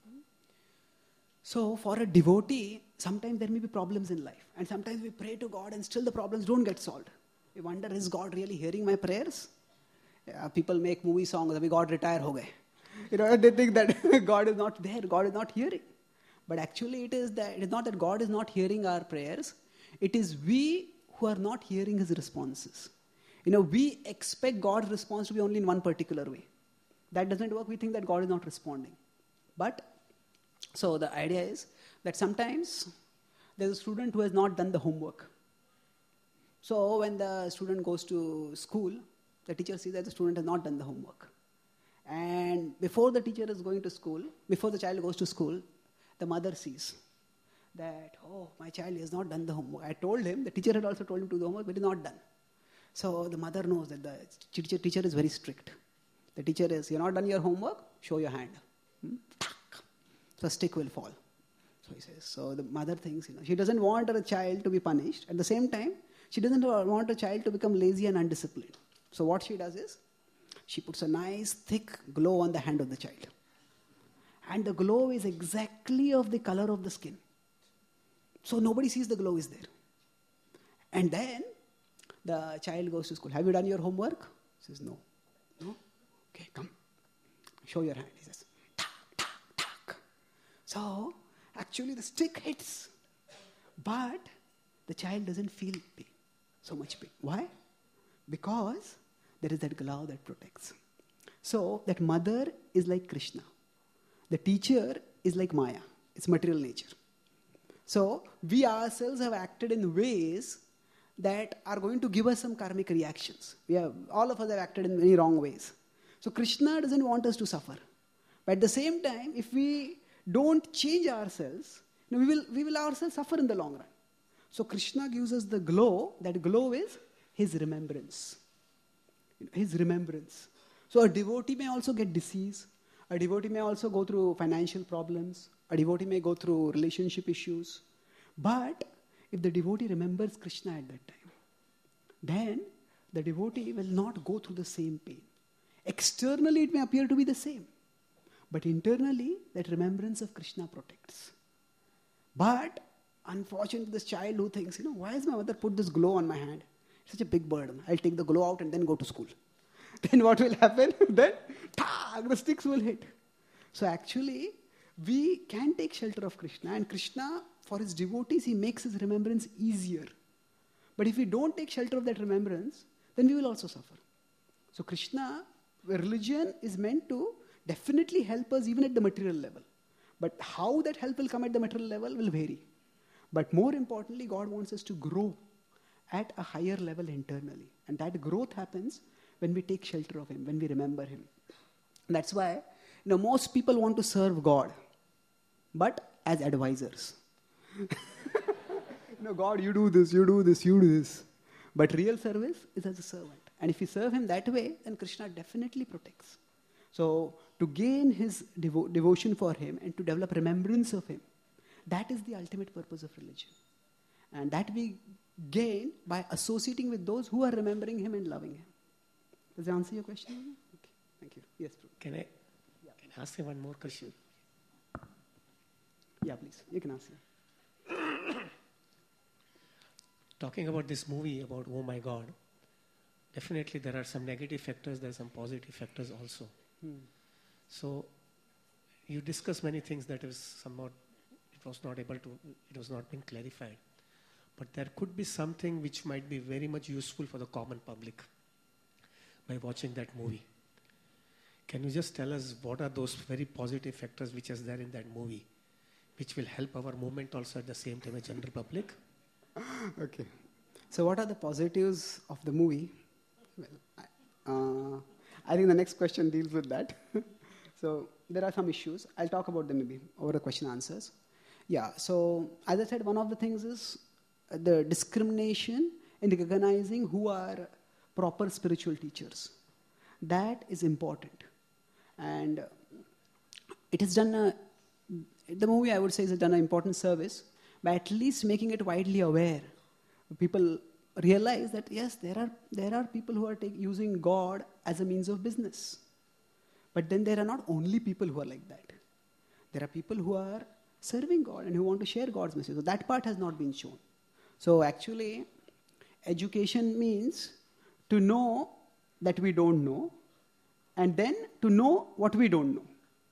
So for a devotee, sometimes there may be problems in life. And sometimes we pray to God and still the problems don't get solved. We wonder, is God really hearing my prayers? People make movie songs, "We God retire ho gaye." They think that God is not there, God is not hearing. But actually it is not that God is not hearing our prayers. It is we who are not hearing his responses. We expect God's response to be only in one particular way. That doesn't work. We think that God is not responding. So the idea is that sometimes there's a student who has not done the homework. So when the student goes to school, the teacher sees that the student has not done the homework. And before the teacher is going to school, before the child goes to school, the mother sees that, oh, my child has not done the homework. I told him, the teacher had also told him to do the homework, but it is not done. So the mother knows that the teacher is very strict. The teacher is, "You're not done your homework, show your hand." So a stick will fall. So he says, so the mother thinks, she doesn't want her child to be punished. At the same time, she doesn't want her child to become lazy and undisciplined. So what she does is, she puts a nice thick glow on the hand of the child. And the glow is exactly of the color of the skin. So nobody sees the glow is there. And then the child goes to school. "Have you done your homework?" He says, "No." "No? Okay, come. Show your hand." He says, "Tak, tak, tak." So actually the stick hits. But the child doesn't feel pain, so much pain. Why? Because there is that glow that protects. So that mother is like Krishna. The teacher is like Maya. It's material nature. So we ourselves have acted in ways that are going to give us some karmic reactions. All of us have acted in many wrong ways. So Krishna doesn't want us to suffer. But at the same time, if we don't change ourselves, we will ourselves suffer in the long run. So Krishna gives us the glow. That glow is his remembrance. His remembrance. So a devotee may also get disease. A devotee may also go through financial problems. A devotee may go through relationship issues. But if the devotee remembers Krishna at that time, then the devotee will not go through the same pain. Externally, it may appear to be the same. But internally, that remembrance of Krishna protects. But unfortunately, this child who thinks, why has my mother put this glow on my hand? It's such a big burden. I'll take the glow out and then go to school. Then what will happen? Then the sticks will hit. So actually, we can take shelter of Krishna. And Krishna, for his devotees, he makes his remembrance easier. But if we don't take shelter of that remembrance, then we will also suffer. So Krishna, religion is meant to definitely help us even at the material level. But how that help will come at the material level will vary. But more importantly, God wants us to grow at a higher level internally. And that growth happens when we take shelter of him, when we remember him. That's why, most people want to serve God, but as advisors. God, you do this, you do this, you do this. But real service is as a servant. And if you serve him that way, then Krishna definitely protects. So to gain his devotion for him and to develop remembrance of him, that is the ultimate purpose of religion. And that we gain by associating with those who are remembering him and loving him. Does that answer your question? Okay. Thank you. Yes, Prabhu. Can I ask you one more question? Yeah, please. You can ask. Talking about this movie, about Oh My God, definitely there are some negative factors, there are some positive factors also. So you discussed many things that was somewhat, it was not being clarified. But there could be something which might be very much useful for the common public by watching that movie. Can you just tell us what are those very positive factors which is there in that movie, which will help our movement also at the same time as general public? Okay. So what are the positives of the movie? Well, I think the next question deals with that. So there are some issues. I'll talk about them maybe over the question answers. Yeah, so as I said, one of the things is the discrimination in recognizing who are proper spiritual teachers. That is important. And it has done the movie, I would say, has done an important service by at least making it widely aware. People realize that, yes, there are people who are using God as a means of business. But then there are not only people who are like that. There are people who are serving God and who want to share God's message. So that part has not been shown. So actually, education means to know that we don't know, and then to know what we don't know.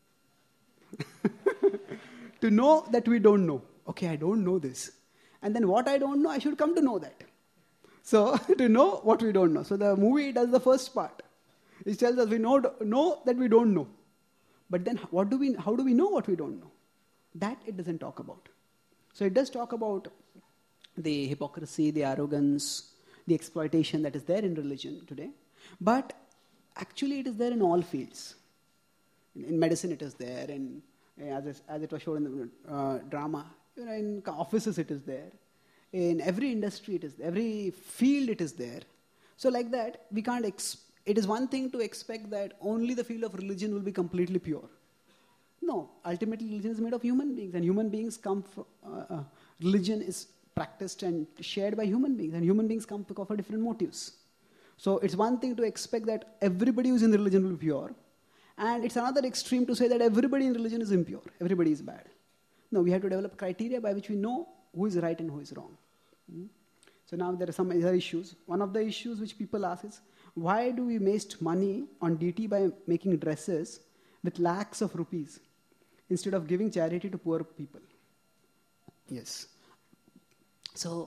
To know that we don't know. Okay, I don't know this. And then what I don't know, I should come to know that. So, to know what we don't know. So the movie does the first part. It tells us we know that we don't know. But then how do we know what we don't know? That it doesn't talk about. So it does talk about the hypocrisy, the arrogance, the exploitation that is there in religion today. But actually it is there in all fields. In medicine it is there, and as it was shown in the drama, in offices it is there. In every industry it is there. Every field it is there. So like that, we can't it is one thing to expect that only the field of religion will be completely pure. No, ultimately religion is made of human beings, and human beings come from, religion is practiced and shared by human beings, and human beings come for different motives. So it's one thing to expect that everybody who's in the religion will be pure, and it's another extreme to say that everybody in religion is impure, everybody is bad. No, we have to develop criteria by which we know who is right and who is wrong. So now there are some other issues. One of the issues which people ask is, why do we waste money on DT by making dresses with lakhs of rupees instead of giving charity to poor people? Yes. So,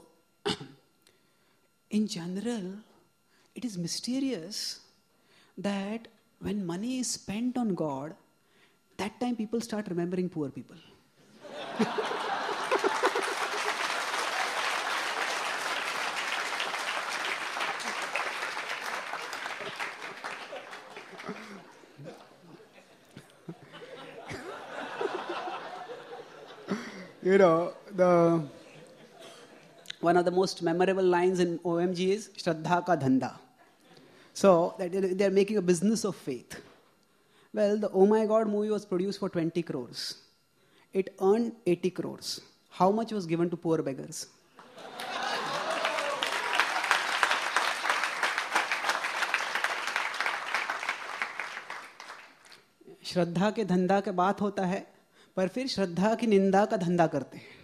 in general, it is mysterious that when money is spent on God, that time people start remembering poor people. One of the most memorable lines in OMG is Shraddha ka dhanda. So that they're making a business of faith. Well, the Oh My God movie was produced for 20 crores. It earned 80 crores. How much was given to poor beggars? श्रद्धा के धंधा के बात होता है, पर फिर श्रद्धा की निंदा का धंधा करते हैं.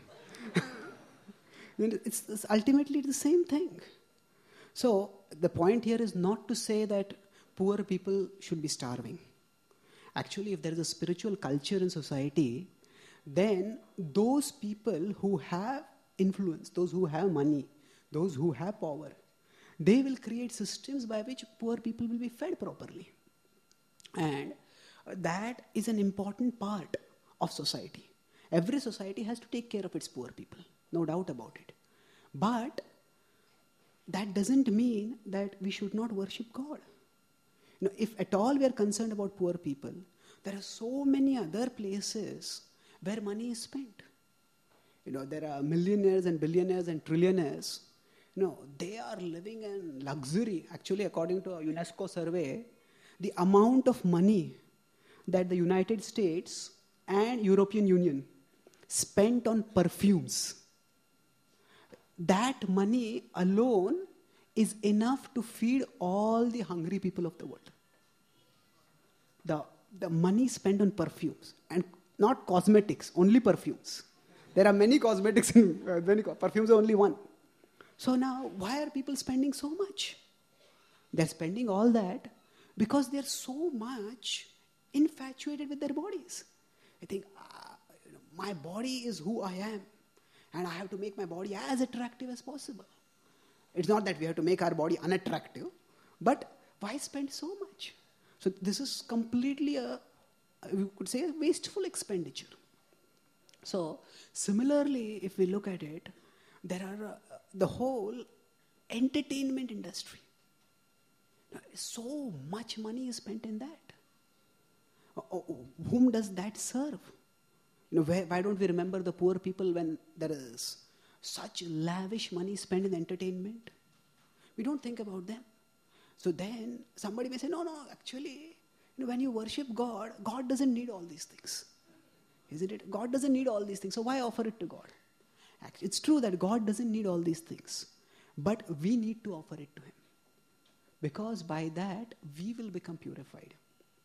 It's ultimately the same thing. So the point here is not to say that poor people should be starving. Actually, if there is a spiritual culture in society, then those people who have influence, those who have money, those who have power, they will create systems by which poor people will be fed properly. And that is an important part of society. Every society has to take care of its poor people, no doubt about it. But that doesn't mean that we should not worship God. If at all we are concerned about poor people, there are so many other places where money is spent. There are millionaires and billionaires and trillionaires. They are living in luxury. Actually, according to a UNESCO survey, the amount of money that the United States and European Union spent on perfumes, that money alone is enough to feed all the hungry people of the world. The money spent on perfumes, and not cosmetics, only perfumes. There are many cosmetics, perfumes are only one. So now, why are people spending so much? They're spending all that because they're so much infatuated with their bodies. They think, my body is who I am, and I have to make my body as attractive as possible. It's not that we have to make our body unattractive, but why spend so much? So this is completely we could say, a wasteful expenditure. So similarly, if we look at it, there are the whole entertainment industry. So much money is spent in that. Whom does that serve? Why don't we remember the poor people when there is such lavish money spent in entertainment? We don't think about them. So then somebody may say, no, actually, when you worship God, God doesn't need all these things. Isn't it? God doesn't need all these things. So why offer it to God? Actually, it's true that God doesn't need all these things. But we need to offer it to Him. Because by that, we will become purified.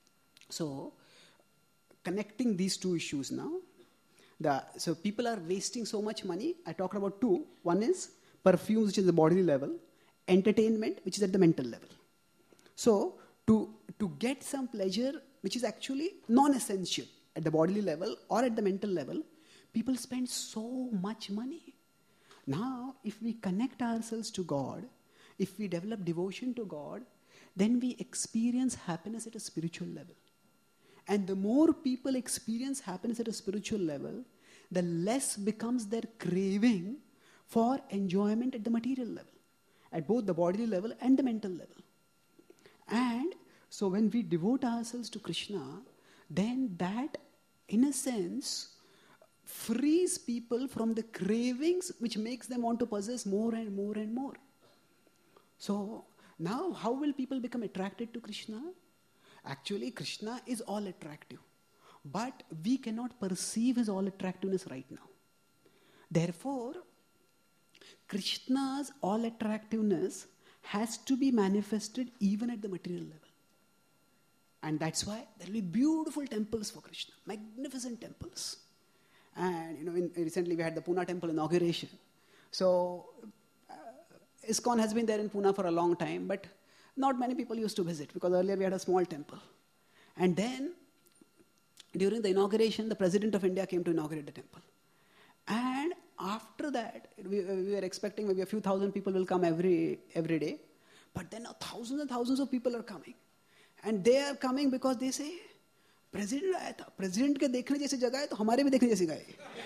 So, connecting these two issues now, so people are wasting so much money. I talked about two. One is perfumes, which is the bodily level, entertainment, which is at the mental level. So, to get some pleasure, which is actually non-essential at the bodily level or at the mental level, people spend so much money. Now, if we connect ourselves to God, if we develop devotion to God, then we experience happiness at a spiritual level. And the more people experience happiness at a spiritual level, the less becomes their craving for enjoyment at the material level, at both the bodily level and the mental level. And so when we devote ourselves to Krishna, then that, in a sense, frees people from the cravings which makes them want to possess more and more and more. So now how will people become attracted to Krishna? Actually, Krishna is all attractive, but we cannot perceive his all attractiveness right now. Therefore, Krishna's all attractiveness has to be manifested even at the material level. And that's why there will be beautiful temples for Krishna, magnificent temples. And recently we had the Pune temple inauguration. So ISKCON has been there in Pune for a long time, but not many people used to visit because earlier we had a small temple. And then during the inauguration, the President of India came to inaugurate the temple. And after that, we were expecting maybe a few thousand people will come every day. But then now thousands and thousands of people are coming. And they are coming because they say, President आया था, President के देखने जैसी जगह है तो हमारे भी देखने जैसी जगह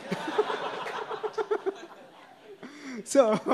है.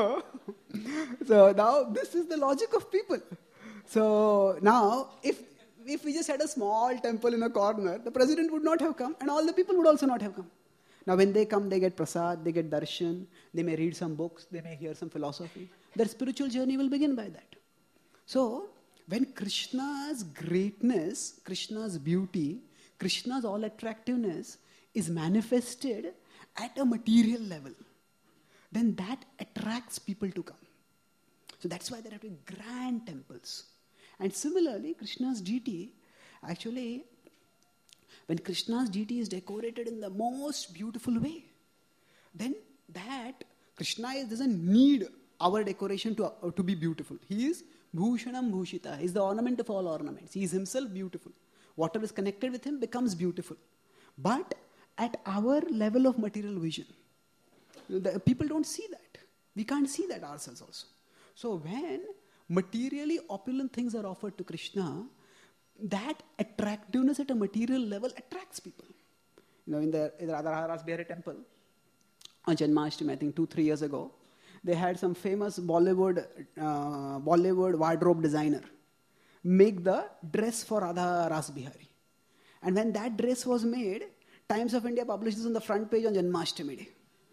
So now this is the logic of people. So now if we just had a small temple in a corner, the President would not have come and all the people would also not have come. Now when they come, they get prasad, they get darshan, they may read some books, they may hear some philosophy. Their spiritual journey will begin by that. So when Krishna's greatness, Krishna's beauty, Krishna's all attractiveness is manifested at a material level, then that attracts people to come. So that's why there have to be grand temples. And similarly, Krishna's deity, actually, when Krishna's deity is decorated in the most beautiful way, then that Krishna doesn't need our decoration to be beautiful. He is Bhushanam Bhushita. He is the ornament of all ornaments. He is himself beautiful. Whatever is connected with him becomes beautiful. But at our level of material vision, the people don't see that. We can't see that ourselves also. So when materially opulent things are offered to Krishna, that attractiveness at a material level attracts people. In the Radha Ras Bihari temple, on Janmashtami, I think 2-3 years ago, they had some famous Bollywood wardrobe designer make the dress for Radha Ras Bihari. And when that dress was made, Times of India published this on the front page on Janmashtami day.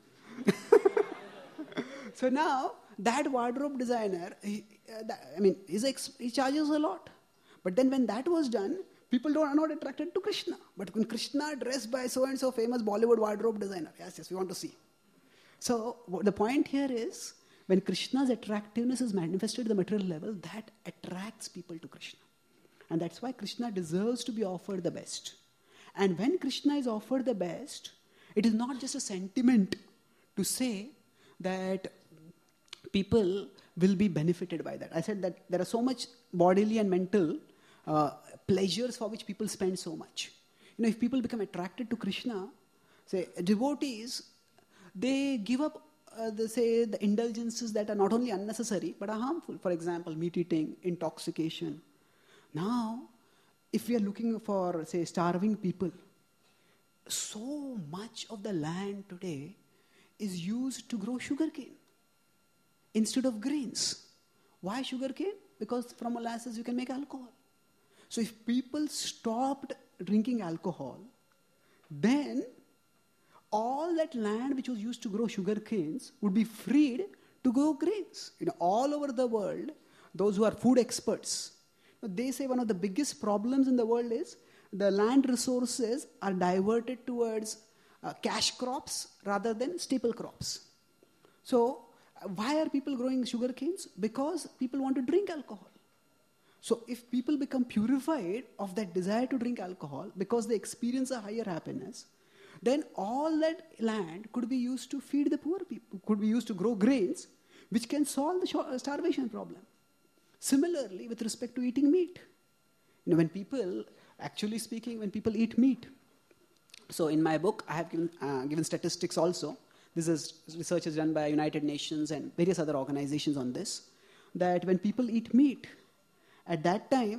So now, that wardrobe designer, he charges a lot. But then when that was done, people are not attracted to Krishna. But when Krishna dressed by so-and-so famous Bollywood wardrobe designer, yes, we want to see. So the point here is, when Krishna's attractiveness is manifested at the material level, that attracts people to Krishna. And that's why Krishna deserves to be offered the best. And when Krishna is offered the best, it is not just a sentiment to say that people will be benefited by that. I said that there are so much bodily and mental pleasures for which people spend so much. If people become attracted to Krishna, say devotees, they give up the indulgences that are not only unnecessary but are harmful. For example, meat eating, intoxication. Now, if we are looking for, say, starving people, so much of the land today is used to grow sugarcane instead of grains. Why sugarcane? Because from molasses you can make alcohol. So if people stopped drinking alcohol, then all that land which was used to grow sugar canes would be freed to grow grains. All over the world, those who are food experts, they say one of the biggest problems in the world is the land resources are diverted towards cash crops rather than staple crops. So why are people growing sugar canes? Because people want to drink alcohol. So if people become purified of that desire to drink alcohol because they experience a higher happiness, then all that land could be used to feed the poor people, could be used to grow grains, which can solve the starvation problem. Similarly, with respect to eating meat. When people, actually speaking, when people eat meat. So in my book, I have given statistics also. This is research is done by United Nations and various other organizations on this, that when people eat meat, at that time,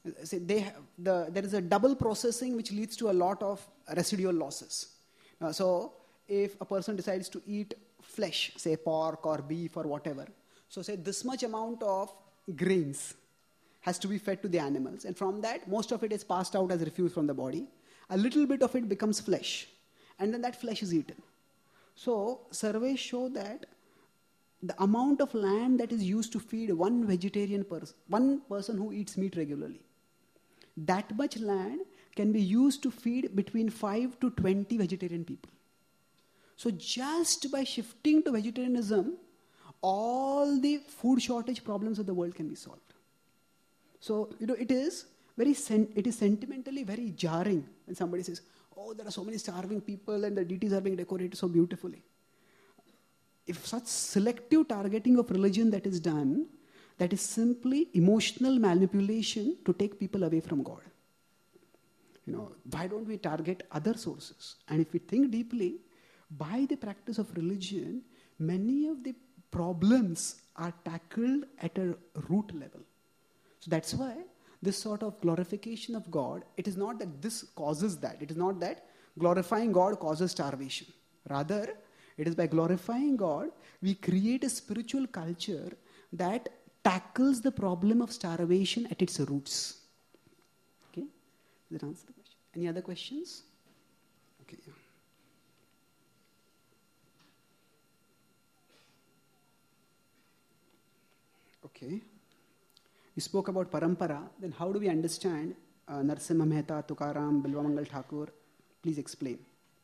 there is a double processing which leads to a lot of residual losses. So if a person decides to eat flesh, say pork or beef or whatever, so say this much amount of grains has to be fed to the animals. And from that, most of it is passed out as refuse from the body. A little bit of it becomes flesh. And then that flesh is eaten. So surveys show that the amount of land that is used to feed one vegetarian person, one person who eats meat regularly, that much land can be used to feed between 5 to 20 vegetarian people. So just by shifting to vegetarianism, all the food shortage problems of the world can be solved. So, it is sentimentally very jarring when somebody says, oh, there are so many starving people and the deities are being decorated so beautifully. If such selective targeting of religion that is done, that is simply emotional manipulation to take people away from God. Why don't we target other sources? And if we think deeply, by the practice of religion, many of the problems are tackled at a root level. So that's why this sort of glorification of God, it is not that this causes that. It is not that glorifying God causes starvation. Rather, it is by glorifying God, we create a spiritual culture that tackles the problem of starvation at its roots. Okay? Does that answer the question? Any other questions? Okay. Okay. You spoke about parampara. Then how do we understand Narasimha Mehta, Tukaram, Bilvamangal Thakur? Please explain.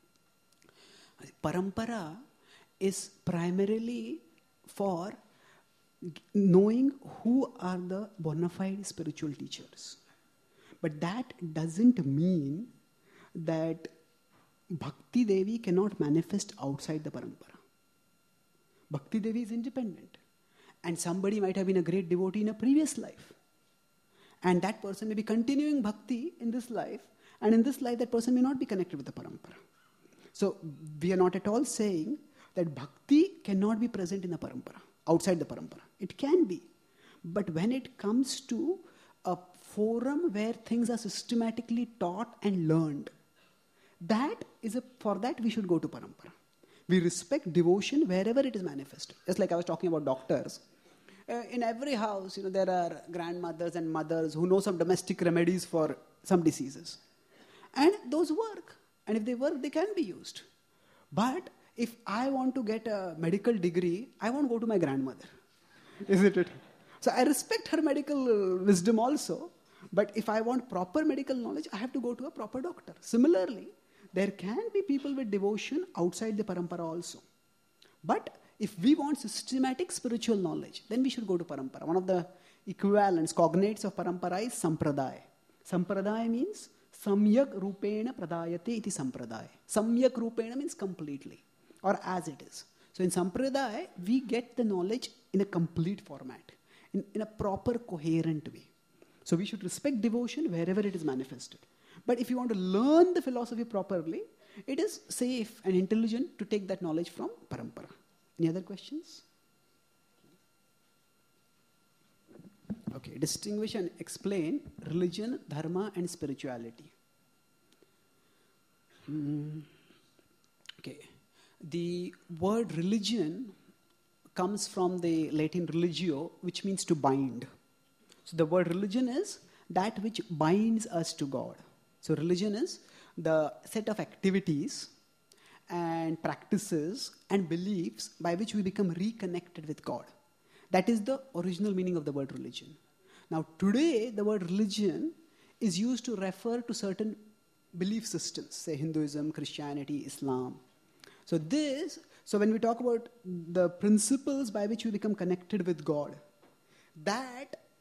Parampara is primarily for knowing who are the bona fide spiritual teachers. But that doesn't mean that Bhakti Devi cannot manifest outside the parampara. Bhakti Devi is independent. And somebody might have been a great devotee in a previous life. And that person may be continuing bhakti in this life. And in this life, that person may not be connected with the parampara. So we are not at all saying that bhakti cannot be present in the parampara, outside the parampara. It can be. But when it comes to a forum where things are systematically taught and learned, for that we should go to parampara. We respect devotion wherever it is manifested. Just like I was talking about doctors. In every house, there are grandmothers and mothers who know some domestic remedies for some diseases. And those work. And if they work, they can be used. But if I want to get a medical degree, I won't go to my grandmother. Isn't it? So I respect her medical wisdom also. But if I want proper medical knowledge, I have to go to a proper doctor. Similarly, there can be people with devotion outside the parampara also. But if we want systematic spiritual knowledge, then we should go to parampara. One of the equivalents, cognates of parampara is sampradaya. Sampradaya means samyak rupena pradayate iti sampradaya. Samyak rupena means completely or as it is. So in sampradaya, we get the knowledge in a complete format, in a proper coherent way. So we should respect devotion wherever it is manifested. But if you want to learn the philosophy properly, it is safe and intelligent to take that knowledge from parampara. Any other questions? Okay, distinguish and explain religion, dharma, and spirituality. Okay, the word religion comes from the Latin religio, which means to bind. So the word religion is that which binds us to God. So religion is the set of activities and practices and beliefs by which we become reconnected with God. That is the original meaning of the word religion. Now today, the word religion is used to refer to certain belief systems, say Hinduism, Christianity, Islam. So when we talk about the principles by which we become connected with God, that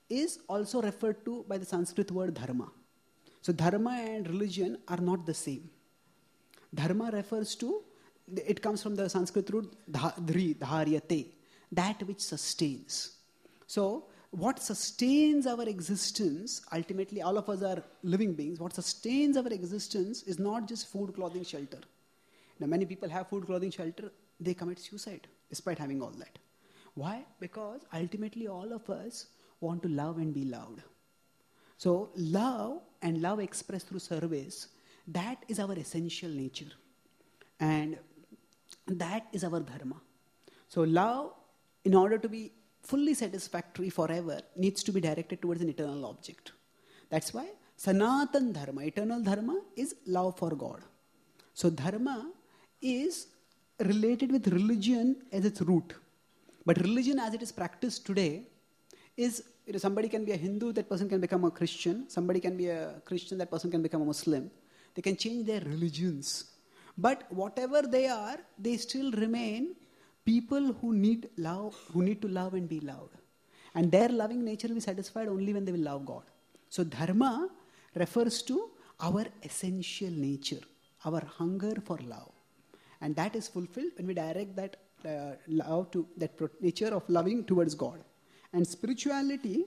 is also referred to by the Sanskrit word dharma. So dharma and religion are not the same. Dharma refers to, it comes from the Sanskrit root dharyate, that which sustains. So what sustains our existence, ultimately all of us are living beings, what sustains our existence is not just food, clothing, shelter. Now many people have food, clothing, shelter, they commit suicide despite having all that. Why? Because ultimately all of us want to love and be loved. So love and love expressed through service, that is our essential nature. And that is our dharma. So love, in order to be fully satisfactory forever, needs to be directed towards an eternal object. That's why Sanatan Dharma, eternal dharma, is love for God. So dharma is related with religion as its root. But religion as it is practiced today is, somebody can be a Hindu, that person can become a Christian. Somebody can be a Christian, that person can become a Muslim. They can change their religions. But whatever they are, they still remain people who need love, who need to love and be loved. And their loving nature will be satisfied only when they will love God. So dharma refers to our essential nature, our hunger for love. And that is fulfilled when we direct that love to that nature of loving towards God. And spirituality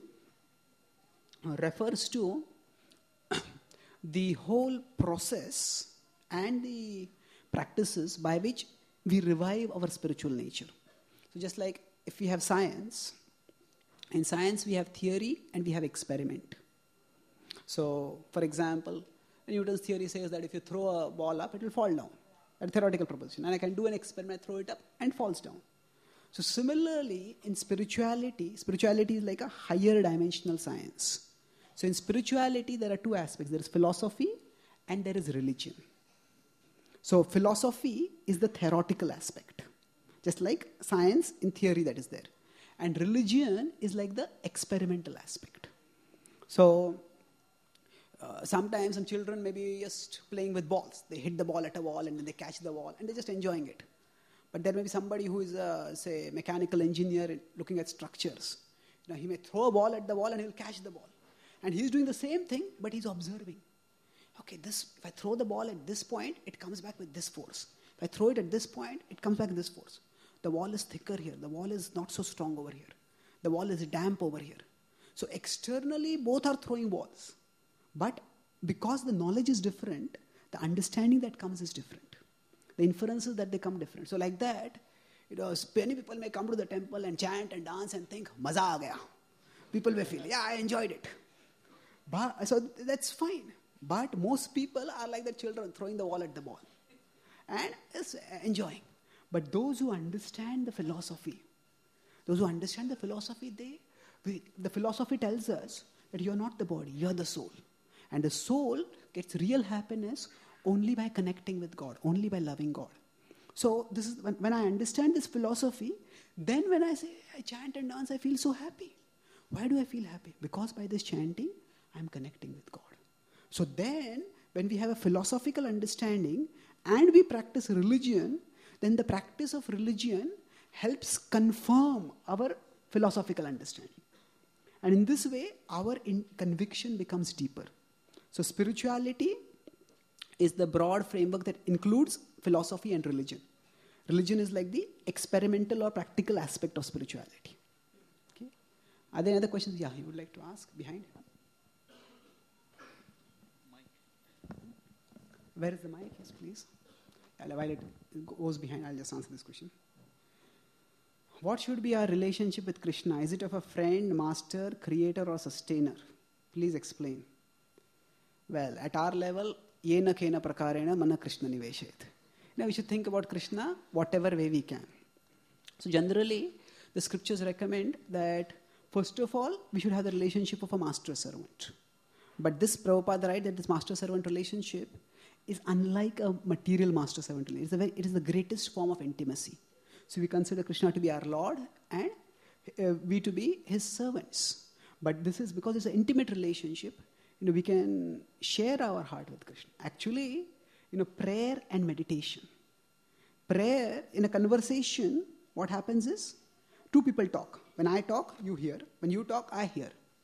refers to the whole process and the practices by which we revive our spiritual nature. So just like if we have science, in science we have theory and we have experiment. So for example, Newton's theory says that if you throw a ball up, it will fall down. That's a theoretical proposition. And I can do an experiment, throw it up, and falls down. So similarly, in spirituality is like a higher dimensional science. So in spirituality, there are two aspects. There is philosophy and there is religion. So philosophy is the theoretical aspect, just like science in theory that is there. And religion is like the experimental aspect. So sometimes some children may be just playing with balls. They hit the ball at a wall and then they catch the ball and they're just enjoying it. But there may be somebody who is, say, mechanical engineer looking at structures. He may throw a ball at the wall and he'll catch the ball. And he's doing the same thing, but he's observing. Okay, if I throw the ball at this point, it comes back with this force. If I throw it at this point, it comes back with this force. The wall is thicker here. The wall is not so strong over here. The wall is damp over here. So externally, both are throwing balls. But because the knowledge is different, the understanding that comes is different. The inferences that they come different. So like that, many people may come to the temple and chant and dance and think, maza aa gaya. People may feel, yeah, I enjoyed it. So that's fine. But most people are like the children throwing the ball at the ball and enjoying. But those who understand the philosophy, the philosophy tells us that you're not the body, you're the soul. And the soul gets real happiness only by connecting with God, only by loving God. So this is when I understand this philosophy, then when I say I chant and dance, I feel so happy. Why do I feel happy? Because by this chanting, I'm connecting with God. So then, when we have a philosophical understanding and we practice religion, then the practice of religion helps confirm our philosophical understanding. And in this way, our conviction becomes deeper. So spirituality is the broad framework that includes philosophy and religion. Religion is like the experimental or practical aspect of spirituality. Okay. Are there other questions? Yeah, you would like to ask behind? Where is the mic? Yes, please. While it goes behind, I'll just answer this question. What should be our relationship with Krishna? Is it of a friend, master, creator, or sustainer? Please explain. Well, at our level, yena kena prakarena mana Krishna niveshayat. Now we should think about Krishna whatever way we can. So generally, the scriptures recommend that, first of all, we should have the relationship of a master-servant. But this Prabhupada writes that this master-servant relationship is unlike a material master-servant relationship. It is the greatest form of intimacy. So we consider Krishna to be our Lord and we to be his servants. But this is because it's an intimate relationship. We can share our heart with Krishna. Actually, prayer and meditation. Prayer, in a conversation, what happens is, two people talk. When I talk, you hear. When you talk, I hear.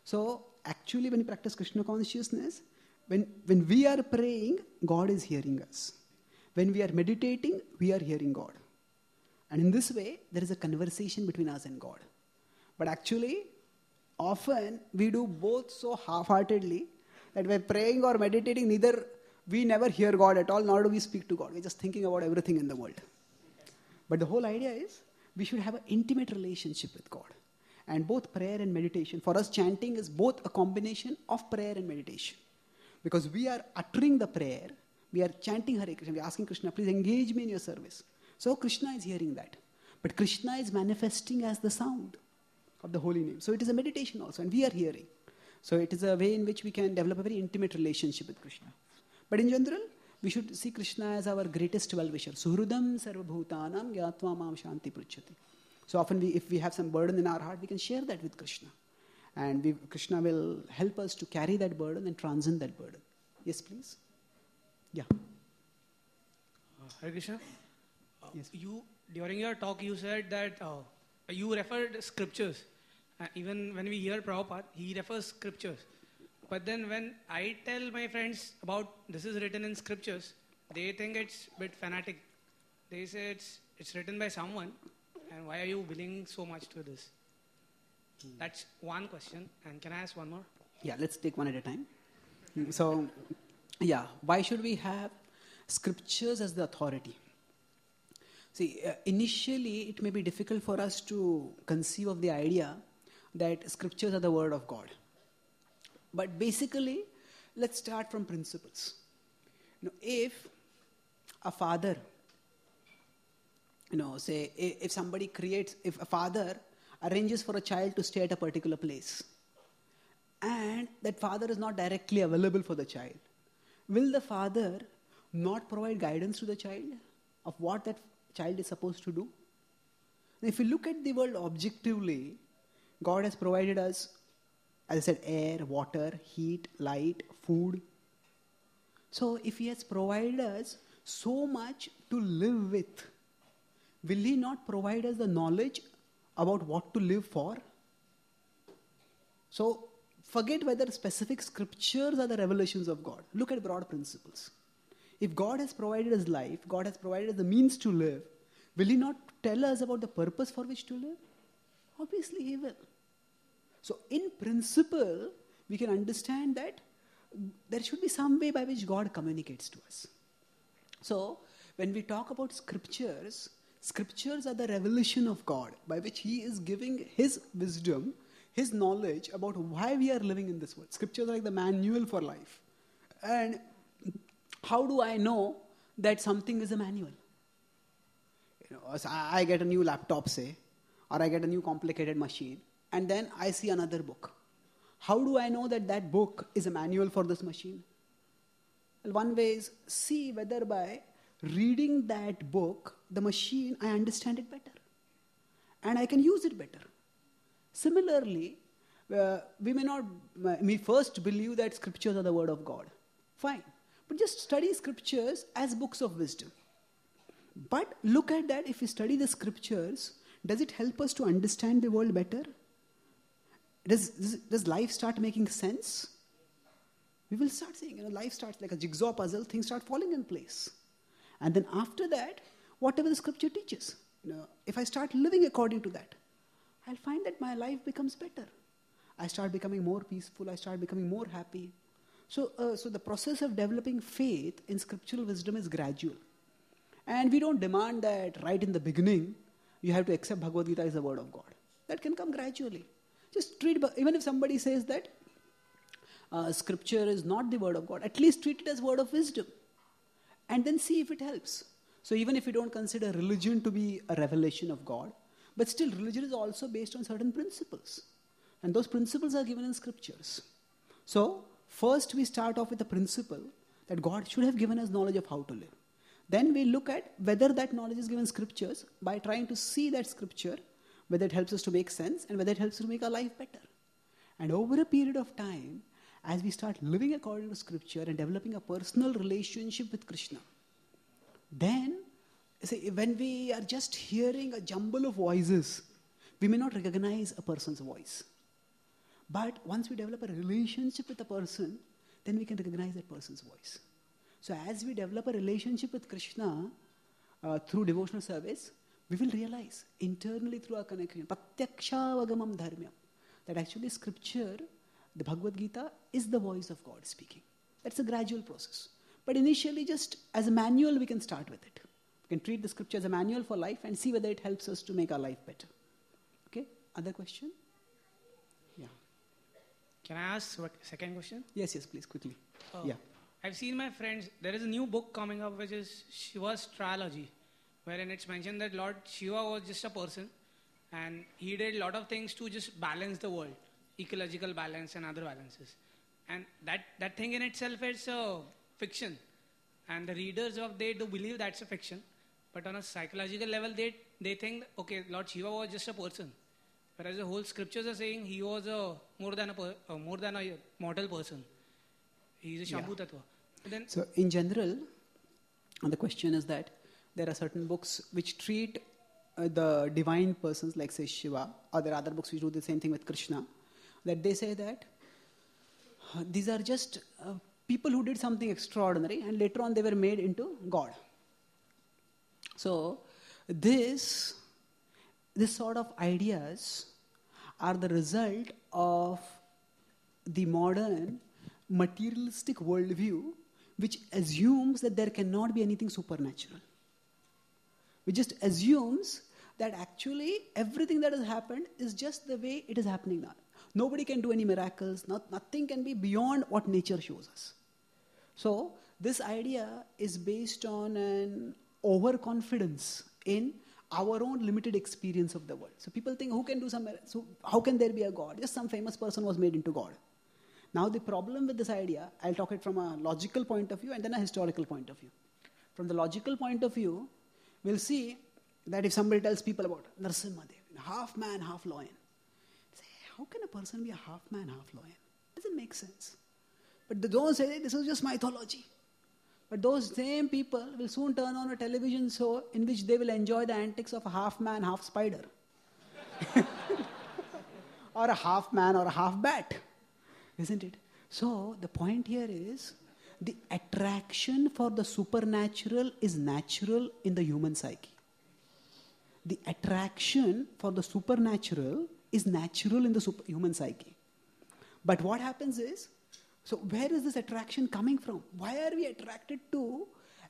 So actually when we practice Krishna consciousness, when we are praying, God is hearing us. When we are meditating, we are hearing God. And in this way, there is a conversation between us and God. But actually, often we do both so half-heartedly that we're praying or meditating, we never hear God at all, nor do we speak to God. We're just thinking about everything in the world. But the whole idea is we should have an intimate relationship with God. And both prayer and meditation, for us chanting is both a combination of prayer and meditation. Because we are uttering the prayer, we are chanting Hare Krishna, we are asking Krishna, please engage me in your service. So Krishna is hearing that. But Krishna is manifesting as the sound of the holy name. So it is a meditation also, and we are hearing. So it is a way in which we can develop a very intimate relationship with Krishna. But in general, we should see Krishna as our greatest well-wisher. Suhrudam sarvabhutanam gyatva mam shanti pruchati. So often if we have some burden in our heart, we can share that with Krishna. And Krishna will help us to carry that burden and transcend that burden. Yes, please. Yeah. Hare Krishna. Yes. During your talk, you said that you referred scriptures. Even when we hear Prabhupada, he refers scriptures. But then when I tell my friends about this is written in scriptures, they think it's a bit fanatic. They say it's written by someone, and why are you willing so much to this? That's one question. And can I ask one more? Yeah, let's take one at a time. So, yeah, why should we have scriptures as the authority? See, initially it may be difficult for us to conceive of the idea that scriptures are the word of God. But basically, let's start from principles. If a father, say, if a father arranges for a child to stay at a particular place, and that father is not directly available for the child, will the father not provide guidance to the child of what that child is supposed to do? Now, if you look at the world objectively, God has provided us, as I said, air, water, heat, light, food. So if He has provided us so much to live with, will He not provide us the knowledge about what to live for? So forget whether specific scriptures are the revelations of God. Look at broad principles. If God has provided us life, God has provided us the means to live, will He not tell us about the purpose for which to live? Obviously He will. So in principle, we can understand that there should be some way by which God communicates to us. So when we talk about scriptures, scriptures are the revelation of God by which He is giving His wisdom, His knowledge about why we are living in this world. Scriptures are like the manual for life. And how do I know that something is a manual? I get a new laptop, say, or I get a new complicated machine, and then I see another book. How do I know that that book is a manual for this machine? Well, one way is see whether by reading that book, the machine, I understand it better. And I can use it better. Similarly, we first believe that scriptures are the word of God. Fine. But just study scriptures as books of wisdom. But look at that, if we study the scriptures, does it help us to understand the world better? Does life start making sense? We will start saying, life starts like a jigsaw puzzle, things start falling in place. And then after that, whatever the scripture teaches, if I start living according to that, I'll find that my life becomes better. I start becoming more peaceful, I start becoming more happy. So the process of developing faith in scriptural wisdom is gradual. And we don't demand that right in the beginning, you have to accept Bhagavad Gita as the word of God. That can come gradually. Just treat, even if somebody says that scripture is not the word of God, at least treat it as word of wisdom. And then see if it helps. So even if you don't consider religion to be a revelation of God, but still religion is also based on certain principles. And those principles are given in scriptures. So first we start off with the principle that God should have given us knowledge of how to live. Then we look at whether that knowledge is given in scriptures by trying to see that scripture, whether it helps us to make sense and whether it helps us to make our life better. And over a period of time, as we start living according to scripture and developing a personal relationship with Krishna, then when we are just hearing a jumble of voices, we may not recognize a person's voice. But once we develop a relationship with a person, then we can recognize that person's voice. So as we develop a relationship with Krishna through devotional service, we will realize internally through our connection, Pratyaksha-vagamam dharmyam, that actually scripture, the Bhagavad Gita, is the voice of God speaking. That's a gradual process. But initially, just as a manual, we can start with it. We can treat the scripture as a manual for life and see whether it helps us to make our life better. Okay? Other question? Yeah. Can I ask a second question? Yes, please, quickly. Yeah. I've seen my friends, there is a new book coming up which is Shiva's Trilogy, wherein it's mentioned that Lord Shiva was just a person and he did a lot of things to just balance the world, ecological balance and other balances. And that thing in itself is a fiction. And the readers they do believe that's a fiction. But on a psychological level, they think, okay, Lord Shiva was just a person. Whereas the whole scriptures are saying he was more than a mortal person. He's a Shambhu Tattva. Then, so in general, the question is that there are certain books which treat the divine persons like say Shiva, or there are other books which do the same thing with Krishna, that they say that these are just people who did something extraordinary and later on they were made into God. So this sort of ideas are the result of the modern materialistic worldview which assumes that there cannot be anything supernatural. Which just assumes that actually everything that has happened is just the way it is happening now. Nobody can do any miracles. Nothing can be beyond what nature shows us. So this idea is based on an overconfidence in our own limited experience of the world. So people think, who can do some miracles? So how can there be a God? Just some famous person was made into God. Now the problem with this idea, I'll talk it from a logical point of view and then a historical point of view. From the logical point of view, we'll see that if somebody tells people about Narasimhadev, half man, half lion, say, how can a person be a half man, half lion? Doesn't make sense. But those say this is just mythology. But those same people will soon turn on a television show in which they will enjoy the antics of a half man, half spider. Or a half man or a half bat. Isn't it? So the point here is the attraction for the supernatural is natural in the human psyche. The attraction for the supernatural is natural in the human psyche. But what happens is, so where is this attraction coming from? Why are we attracted to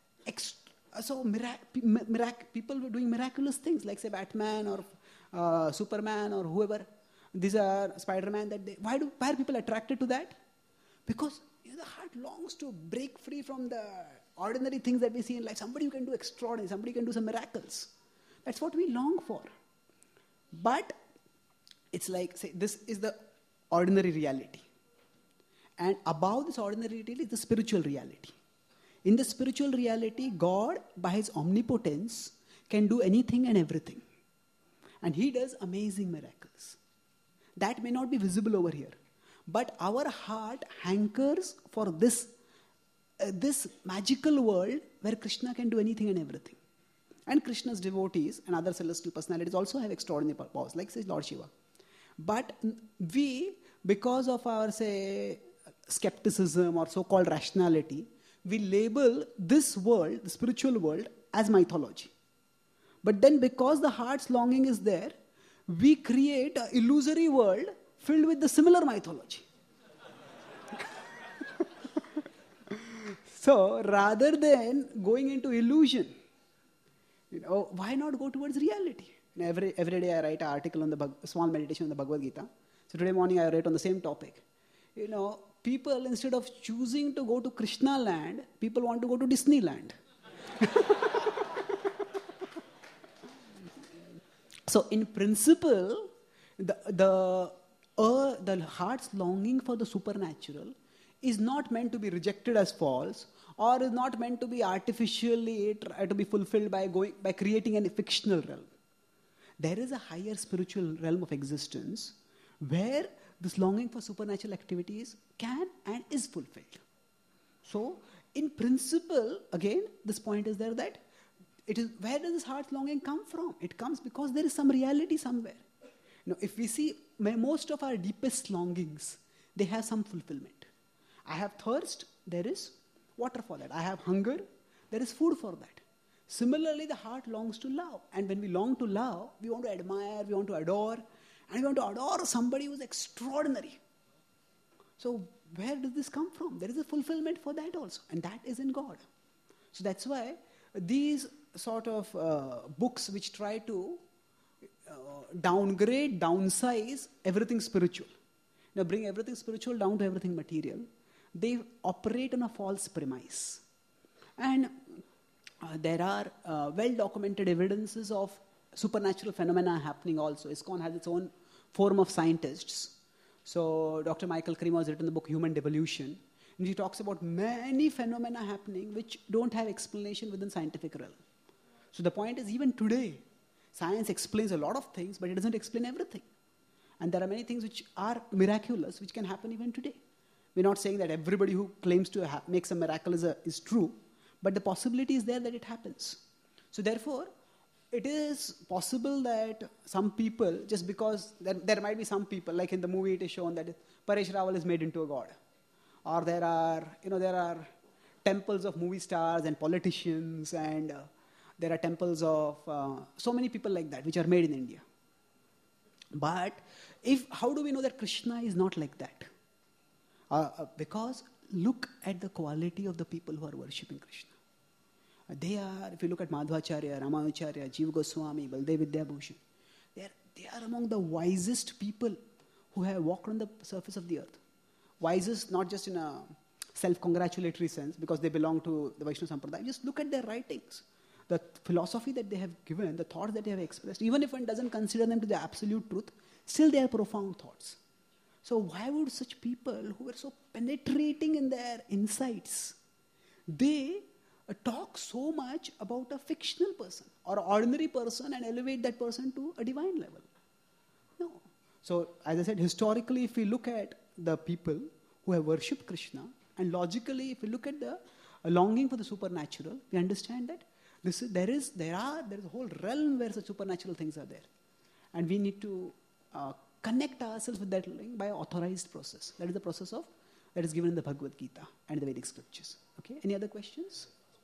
people doing miraculous things like say Batman or Superman or whoever? These are Spider-Man. Why are people attracted to that? Because the heart longs to break free from the ordinary things that we see in life. Somebody who can do extraordinary, somebody who can do some miracles. That's what we long for. But it's like, say, this is the ordinary reality. And above this ordinary reality is the spiritual reality. In the spiritual reality, God, by His omnipotence, can do anything and everything. And He does amazing miracles. That may not be visible over here. But our heart hankers for this magical world where Krishna can do anything and everything. And Krishna's devotees and other celestial personalities also have extraordinary powers, like say Lord Shiva. But we, because of our, say, skepticism or so-called rationality, we label this world, the spiritual world, as mythology. But then because the heart's longing is there, we create an illusory world filled with the similar mythology. So rather than going into illusion, why not go towards reality? Every day I write an article on the small meditation on the Bhagavad Gita. So today morning I write on the same topic. People, instead of choosing to go to Krishna land, people want to go to Disneyland. So in principle, the heart's longing for the supernatural is not meant to be rejected as false, or is not meant to be artificially try to be fulfilled by creating a fictional realm. There is a higher spiritual realm of existence where this longing for supernatural activities can and is fulfilled. So, in principle, again, this point is there that it is, where does this heart's longing come from? It comes because there is some reality somewhere. If we see most of our deepest longings, they have some fulfillment. I have thirst, there is water for that. I have hunger, there is food for that. Similarly, the heart longs to love. And when we long to love, we want to admire, we want to adore, and we want to adore somebody who is extraordinary. So where does this come from? There is a fulfillment for that also, and that is in God. So that's why these sort of books which try to downgrade, downsize everything spiritual, bring everything spiritual down to everything material, they operate on a false premise. And there are well-documented evidences of supernatural phenomena happening also. ISKCON has its own forum of scientists. So Dr. Michael Cremer has written the book Human Devolution, and he talks about many phenomena happening which don't have explanation within scientific realm. So the point is, even today, science explains a lot of things, but it doesn't explain everything. And there are many things which are miraculous, which can happen even today. We're not saying that everybody who claims to make some miracle is true, but the possibility is there that it happens. So therefore, it is possible that some people, just because there might be some people, like in the movie it is shown that Paresh Rawal is made into a god. Or there are temples of movie stars and politicians, and there are temples of so many people like that, which are made in India. But how do we know that Krishna is not like that? Because look at the quality of the people who are worshipping Krishna. They are, if you look at Madhvacharya, Ramanujacharya, Jiva Goswami, Baldev Vidyabhushan, they are among the wisest people who have walked on the surface of the earth. Wisest not just in a self-congratulatory sense, because they belong to the Vaishnava Sampradaya. Just look at their writings. The philosophy that they have given, the thoughts that they have expressed, even if one doesn't consider them to the absolute truth, still they are profound thoughts. So why would such people who were so penetrating in their insights, they talk so much about a fictional person or an ordinary person and elevate that person to a divine level? No. So as I said, historically, if we look at the people who have worshipped Krishna, and logically, if we look at the longing for the supernatural, we understand that there is a whole realm where such supernatural things are there. And we need to connect ourselves with that link by an authorized process. That is the process that is given in the Bhagavad Gita and the Vedic scriptures. Okay, any other questions?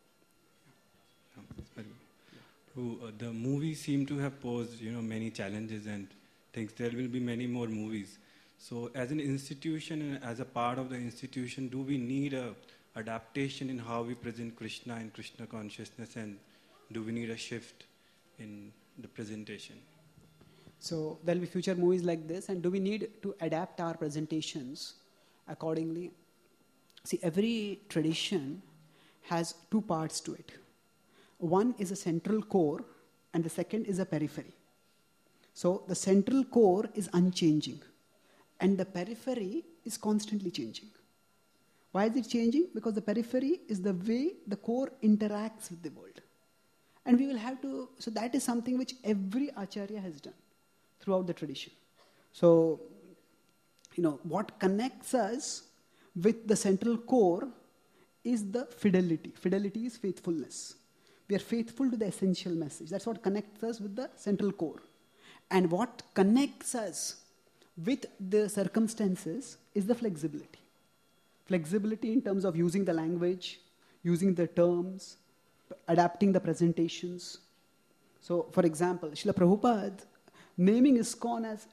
The movies seem to have posed, many challenges and things. There will be many more movies. So as an institution and as a part of the institution, do we need a adaptation in how we present Krishna and Krishna consciousness, and do we need a shift in the presentation? So there will be future movies like this, and do we need to adapt our presentations accordingly? See, every tradition has two parts to it. One is a central core, and the second is a periphery. So the central core is unchanging, and the periphery is constantly changing. Why is it changing? Because the periphery is the way the core interacts with the world. And we will have to, so that is something which every Acharya has done throughout the tradition. So, what connects us with the central core is the fidelity. Fidelity is faithfulness. We are faithful to the essential message. That's what connects us with the central core. And what connects us with the circumstances is the flexibility. Flexibility in terms of using the language, using the terms, adapting the presentations. So, for example, Srila Prabhupada naming ISKCON as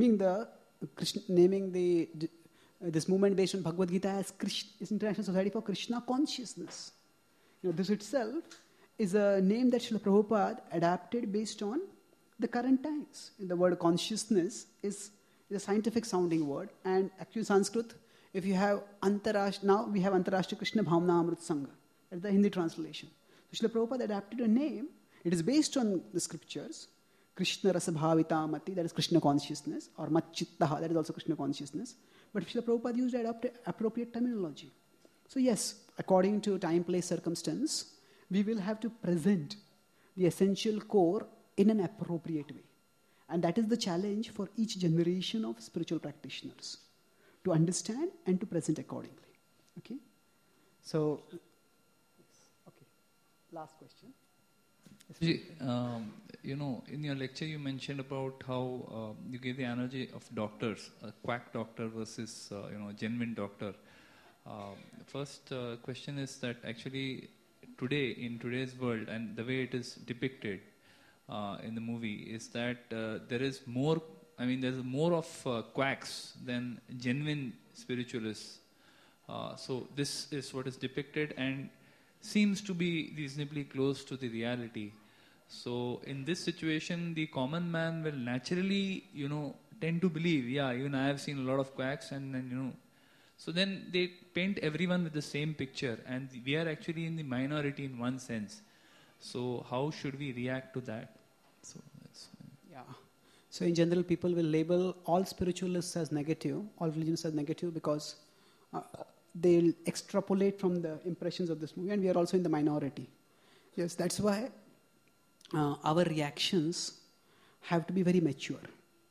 this movement based on Bhagavad Gita as International Society for Krishna Consciousness. This itself is a name that Srila Prabhupada adapted based on the current times. The word consciousness is a scientific sounding word, and actually Sanskrit, if you have now we have Antarashtriya Krishna Bhavna Amrit Sangha. That's the Hindi translation. So Srila Prabhupada adapted a name. It is based on the scriptures. Krishna Rasa Bhavita Mati, that is Krishna consciousness, or Machittaha, that is also Krishna consciousness. But Srila Prabhupada used appropriate terminology. So yes, according to time, place, circumstance, we will have to present the essential core in an appropriate way. And that is the challenge for each generation of spiritual practitioners, to understand and to present accordingly. Okay? So, okay. Last question. In your lecture you mentioned about how you gave the analogy of doctors, a quack doctor versus, genuine doctor. First question is that actually today, in today's world, and the way it is depicted in the movie, is that there's more of quacks than genuine spiritualists. So this is what is depicted and seems to be reasonably close to the reality. So in this situation, the common man will naturally, tend to believe, even I have seen a lot of quacks, and so then they paint everyone with the same picture, and we are actually in the minority in one sense. So how should we react to that? So that's, yeah. So in general, people will label all spiritualists as negative, all religions as negative, because they'll extrapolate from the impressions of this movie, and we are also in the minority. Yes, that's why our reactions have to be very mature.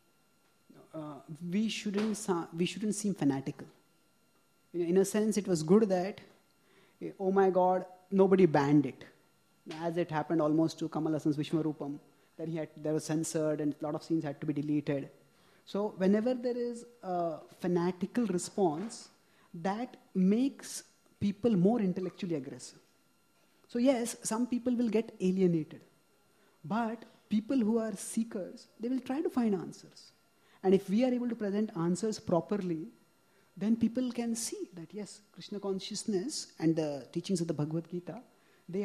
We shouldn't seem fanatical. In a sense, it was good that, oh my God, nobody banned it, as it happened almost to Kamal Hassan's Vishwarupam. Then there was censored, and a lot of scenes had to be deleted. So whenever there is a fanatical response, that makes people more intellectually aggressive. So yes, some people will get alienated. But people who are seekers, they will try to find answers. And if we are able to present answers properly, then people can see that yes, Krishna consciousness and the teachings of the Bhagavad Gita, they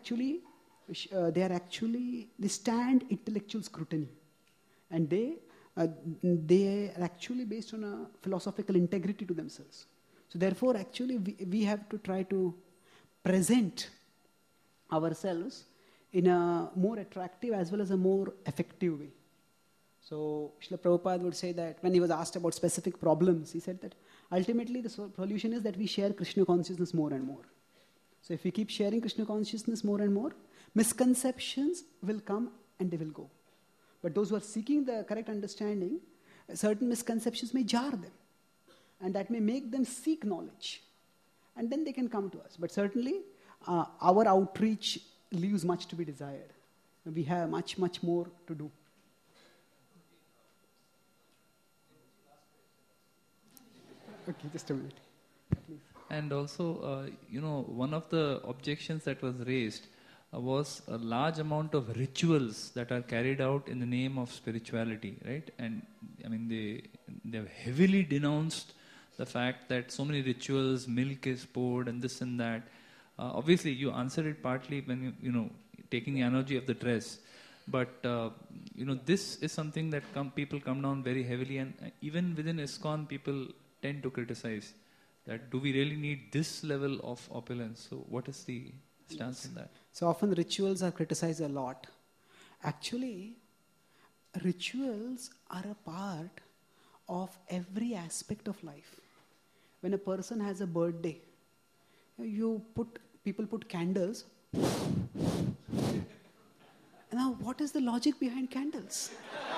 stand intellectual scrutiny. And they are actually based on a philosophical integrity to themselves. So therefore, actually, we have to try to present ourselves in a more attractive as well as a more effective way. So Srila Prabhupada would say that when he was asked about specific problems, he said that ultimately the solution is that we share Krishna consciousness more and more. So if we keep sharing Krishna consciousness more and more, misconceptions will come and they will go. But those who are seeking the correct understanding, certain misconceptions may jar them. And that may make them seek knowledge. And then they can come to us. But certainly, our outreach leaves much to be desired. We have much, much more to do. Okay, just a minute. Please. And also, one of the objections that was raised was a large amount of rituals that are carried out in the name of spirituality, right? And I mean, they have heavily denounced the fact that so many rituals, milk is poured and this and that. Obviously, you answered it partly when taking the analogy of the dress. But, this is something that people come down very heavily, and even within ISKCON, people tend to criticize that do we really need this level of opulence? So what is the stance in that? So often rituals are criticized a lot. Actually, rituals are a part of every aspect of life. When a person has a birthday, people put candles. Now, what is the logic behind candles?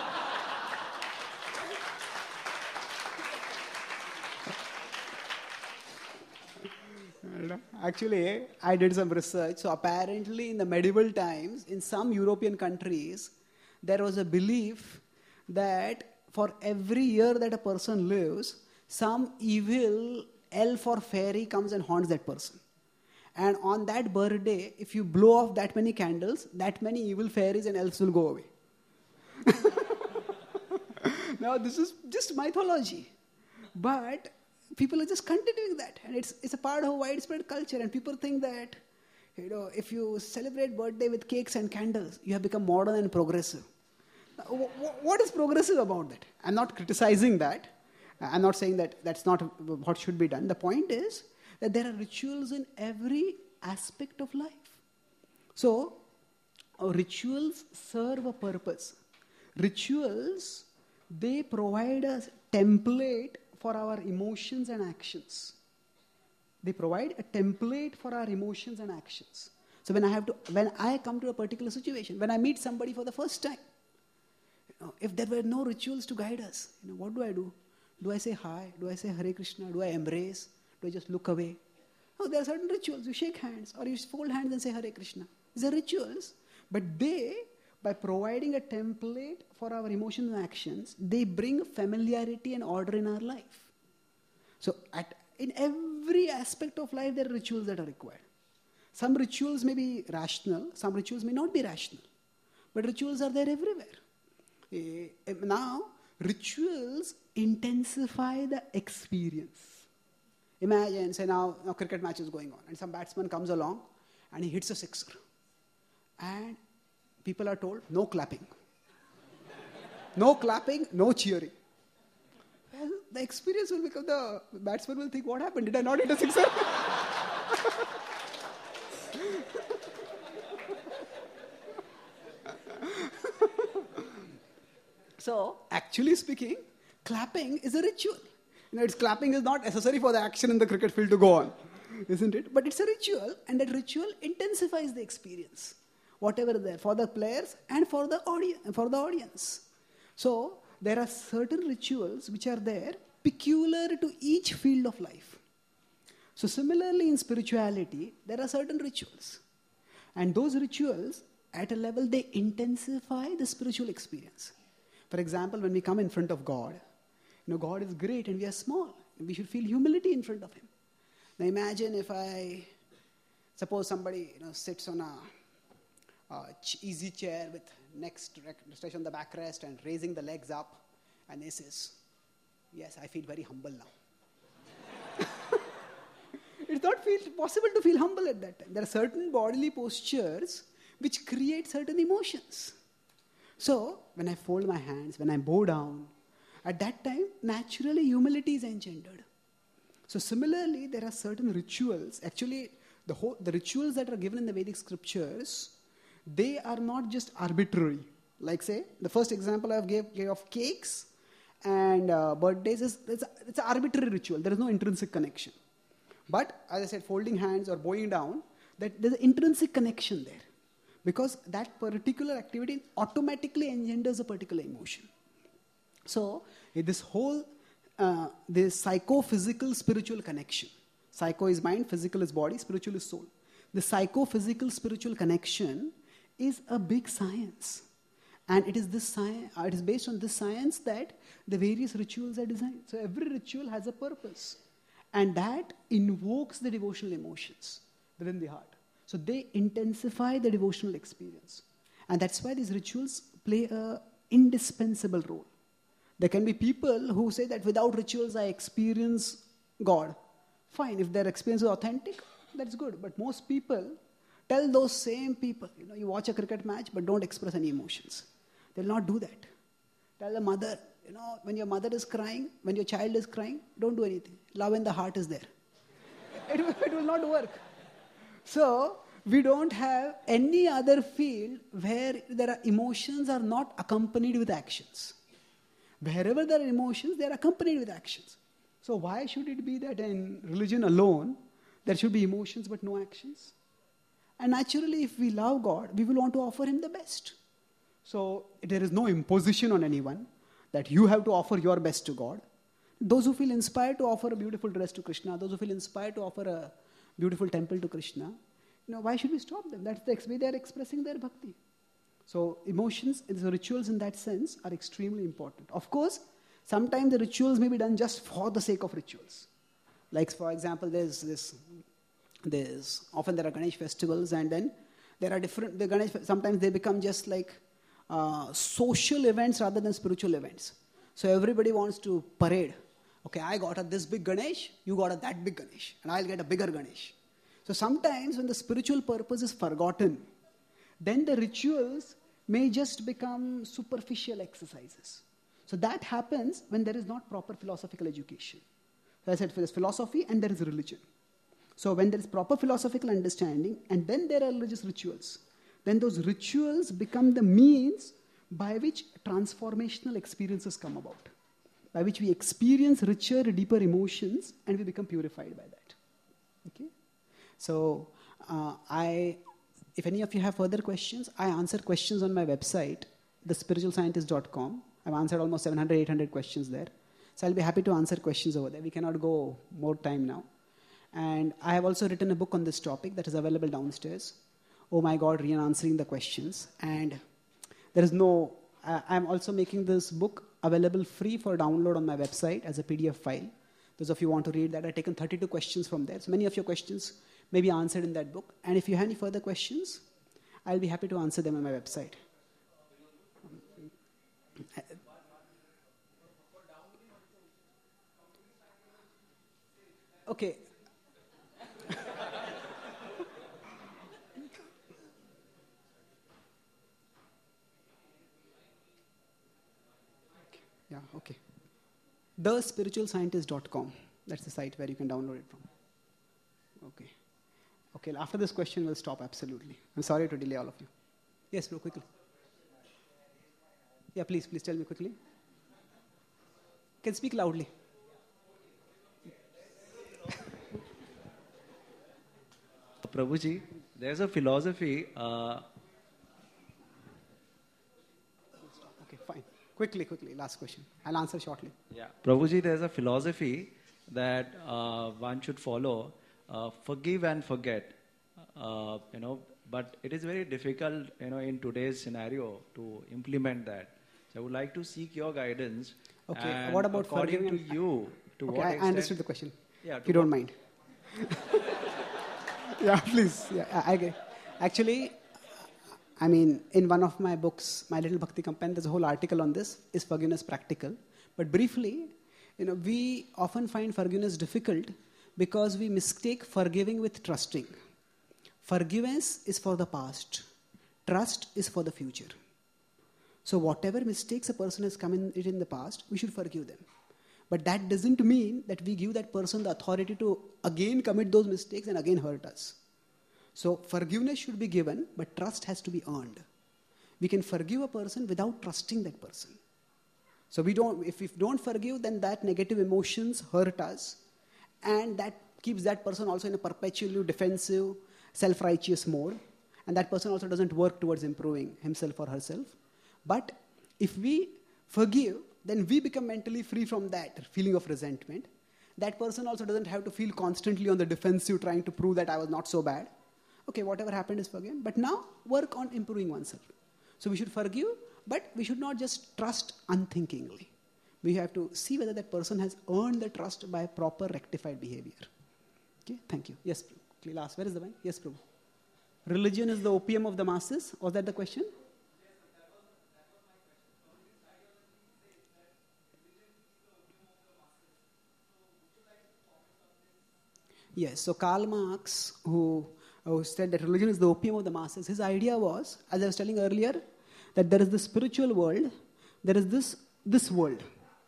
Actually, I did some research. So apparently in the medieval times, in some European countries, there was a belief that for every year that a person lives, some evil elf or fairy comes and haunts that person. And on that birthday, if you blow off that many candles, that many evil fairies and elves will go away. Now, this is just mythology. But people are just continuing that. And it's a part of a widespread culture. And people think that, if you celebrate birthday with cakes and candles, you have become modern and progressive. What is progressive about that? I'm not criticizing that. I'm not saying that that's not what should be done. The point is that there are rituals in every aspect of life. So, rituals serve a purpose. Rituals, they provide a template for our emotions and actions. They provide a template for our emotions and actions. So when I come to a particular situation, when I meet somebody for the first time, if there were no rituals to guide us, what do? Do I say hi? Do I say Hare Krishna? Do I embrace? Do I just look away? No, there are certain rituals. You shake hands or you fold hands and say Hare Krishna. These are rituals But they, by providing a template for our emotions and actions, they bring familiarity and order in our life. So in every aspect of life, there are rituals that are required. Some rituals may be rational, some rituals may not be rational. But rituals are there everywhere. Now, rituals intensify the experience. Imagine, say now cricket match is going on and some batsman comes along and he hits a sixer. And people are told, no clapping. No clapping, no cheering. Well, the experience will become, the batsman will think, what happened? Did I not hit a sixer? So, actually speaking, clapping is a ritual. Clapping is not necessary for the action in the cricket field to go on, isn't it? But it's a ritual, and that ritual intensifies the experience, whatever is there, for the players and for the audience. So, there are certain rituals which are there, peculiar to each field of life. So, similarly in spirituality, there are certain rituals. And those rituals, at a level, they intensify the spiritual experience. For example, when we come in front of God, God is great and we are small. We should feel humility in front of Him. Now imagine if suppose somebody sits on a easy chair with neck stretched on the backrest and raising the legs up, and he says, yes, I feel very humble now. It's not possible to feel humble at that time. There are certain bodily postures which create certain emotions. So, when I fold my hands, when I bow down, at that time, naturally, humility is engendered. So, similarly, there are certain rituals. Actually, the rituals that are given in the Vedic scriptures, they are not just arbitrary. Like, say, the first example I gave of cakes and birthdays, it's an arbitrary ritual. There is no intrinsic connection. But, as I said, folding hands or bowing down, there's an intrinsic connection there. Because that particular activity automatically engenders a particular emotion. So, this whole, this psychophysical spiritual connection. Psycho is mind, physical is body, spiritual is soul. The psychophysical spiritual connection is a big science. And it is based on this science that the various rituals are designed. So, every ritual has a purpose. And that invokes the devotional emotions within the heart. So they intensify the devotional experience. And that's why these rituals play an indispensable role. There can be people who say that without rituals I experience God. Fine, if their experience is authentic, that's good. But most people tell those same people, you watch a cricket match but don't express any emotions. They'll not do that. Tell the mother, when your mother is crying, when your child is crying, don't do anything. Love in the heart is there. It will not work. So, we don't have any other field where emotions are not accompanied with actions. Wherever there are emotions, they are accompanied with actions. So, why should it be that in religion alone, there should be emotions but no actions? And naturally, if we love God, we will want to offer Him the best. So, there is no imposition on anyone that you have to offer your best to God. Those who feel inspired to offer a beautiful dress to Krishna, those who feel inspired to offer a beautiful temple to Krishna, why should we stop them? That's the way they are expressing their bhakti. So emotions, the rituals in that sense are extremely important. Of course, sometimes the rituals may be done just for the sake of rituals. Like, for example, often there are Ganesh festivals, and then there are sometimes they become just like social events rather than spiritual events. So everybody wants to parade. Okay, I got this big Ganesh, you got that big Ganesh, and I'll get a bigger Ganesh. So sometimes when the spiritual purpose is forgotten, then the rituals may just become superficial exercises. So that happens when there is not proper philosophical education. So I said there is philosophy and there is religion. So when there is proper philosophical understanding and then there are religious rituals, then those rituals become the means by which transformational experiences come about, by which we experience richer, deeper emotions and we become purified by that. Okay? So, if any of you have further questions, I answer questions on my website, thespiritualscientist.com. I've answered almost 700, 800 questions there. So I'll be happy to answer questions over there. We cannot go more time now. And I have also written a book on this topic that is available downstairs. Oh My God, re-answering the questions. And there is no, I'm also making this book available free for download on my website as a PDF file. Those of you who want to read that, I've taken 32 questions from there. So many of your questions may be answered in that book. And if you have any further questions, I'll be happy to answer them on my website. Okay. Yeah, okay. TheSpiritualScientist.com. That's the site where you can download it from. Okay. Okay, after this question, we'll stop, absolutely. I'm sorry to delay all of you. Yes, bro, quickly. Yeah, please tell me quickly. Can speak loudly. Prabhuji, there's a philosophy. Okay, fine. Quickly, last question. I'll answer shortly. Yeah, Prabhuji, there's a philosophy that one should follow. Forgive and forget. But it is very difficult, in today's scenario to implement that. So I would like to seek your guidance. Okay, and what about according forgiving? To you, to okay, what I extent? understood the question. Yeah, if you don't mind. Yeah, please. Yeah, I agree. Actually, I mean, in one of my books, My Little Bhakti Companion, there's a whole article on this. Is forgiveness practical? But briefly, we often find forgiveness difficult because we mistake forgiving with trusting. Forgiveness is for the past. Trust is for the future. So whatever mistakes a person has committed in the past, we should forgive them. But that doesn't mean that we give that person the authority to again commit those mistakes and again hurt us. So forgiveness should be given, but trust has to be earned. We can forgive a person without trusting that person. So if we don't forgive, then that negative emotions hurt us, and that keeps that person also in a perpetually defensive, self-righteous mode, and that person also doesn't work towards improving himself or herself. But if we forgive, then we become mentally free from that feeling of resentment. That person also doesn't have to feel constantly on the defensive trying to prove that I was not so bad. Okay, whatever happened is forgiven, but now work on improving oneself. So we should forgive, but we should not just trust unthinkingly. We have to see whether that person has earned the trust by proper rectified behavior. Okay, thank you. Yes, last, where is the one? Yes, Prabhu. Religion is the opium of the masses. Was that the question? Yes, so Karl Marx, who said that religion is the opium of the masses, his idea was, as I was telling earlier, that there is the spiritual world, there is this world.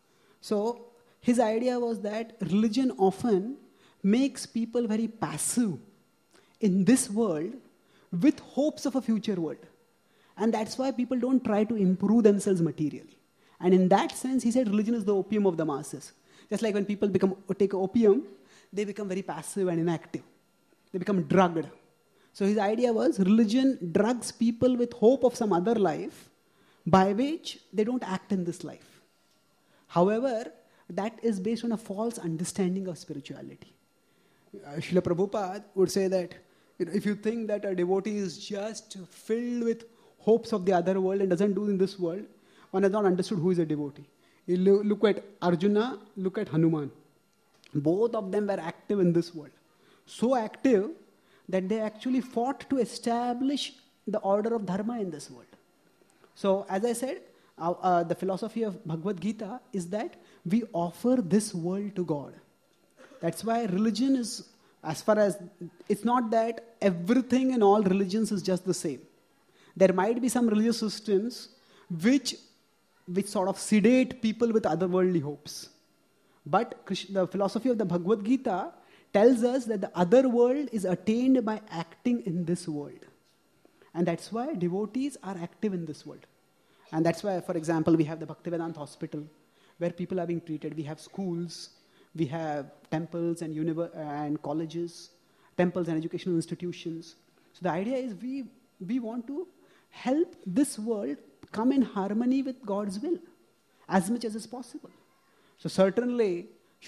So his idea was that religion often makes people very passive in this world with hopes of a future world. And that's why people don't try to improve themselves materially. And in that sense, he said religion is the opium of the masses. Just like when people take opium, they become very passive and inactive. They become drugged. So his idea was religion drugs people with hope of some other life by which they don't act in this life. However, that is based on a false understanding of spirituality. Srila Prabhupada would say that if you think that a devotee is just filled with hopes of the other world and doesn't do in this world, one has not understood who is a devotee. You look at Arjuna, look at Hanuman. Both of them were active in this world. So active that they actually fought to establish the order of dharma in this world. So, as I said, the philosophy of Bhagavad Gita is that we offer this world to God. That's why religion is, as far as, it's not that everything in all religions is just the same. There might be some religious systems which sort of sedate people with otherworldly hopes. But the philosophy of the Bhagavad Gita tells us that the other world is attained by acting in this world. And that's why devotees are active in this world. And that's why, for example, we have the Bhaktivedanta Hospital, where people are being treated. We have schools, we have temples and colleges, temples and educational institutions. So the idea is we want to help this world come in harmony with God's will as much as is possible. So certainly,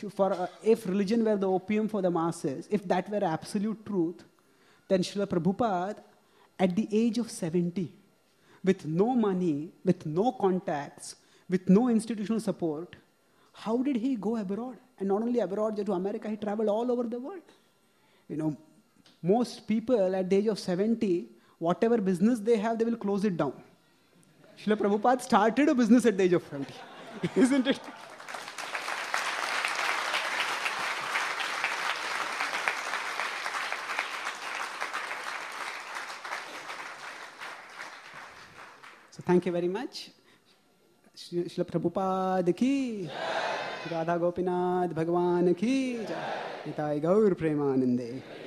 if religion were the opium for the masses, if that were absolute truth, then Srila Prabhupada at the age of 70, with no money, with no contacts, with no institutional support, how did he go abroad? And not only abroad, to America, he traveled all over the world. Most people at the age of 70, whatever business they have, they will close it down. Srila Prabhupada started a business at the age of 70. Isn't it? So thank you very much. Srila Prabhupada ki, Radha Gopinath Bhagwan ki, Nitai Gaur Premanande.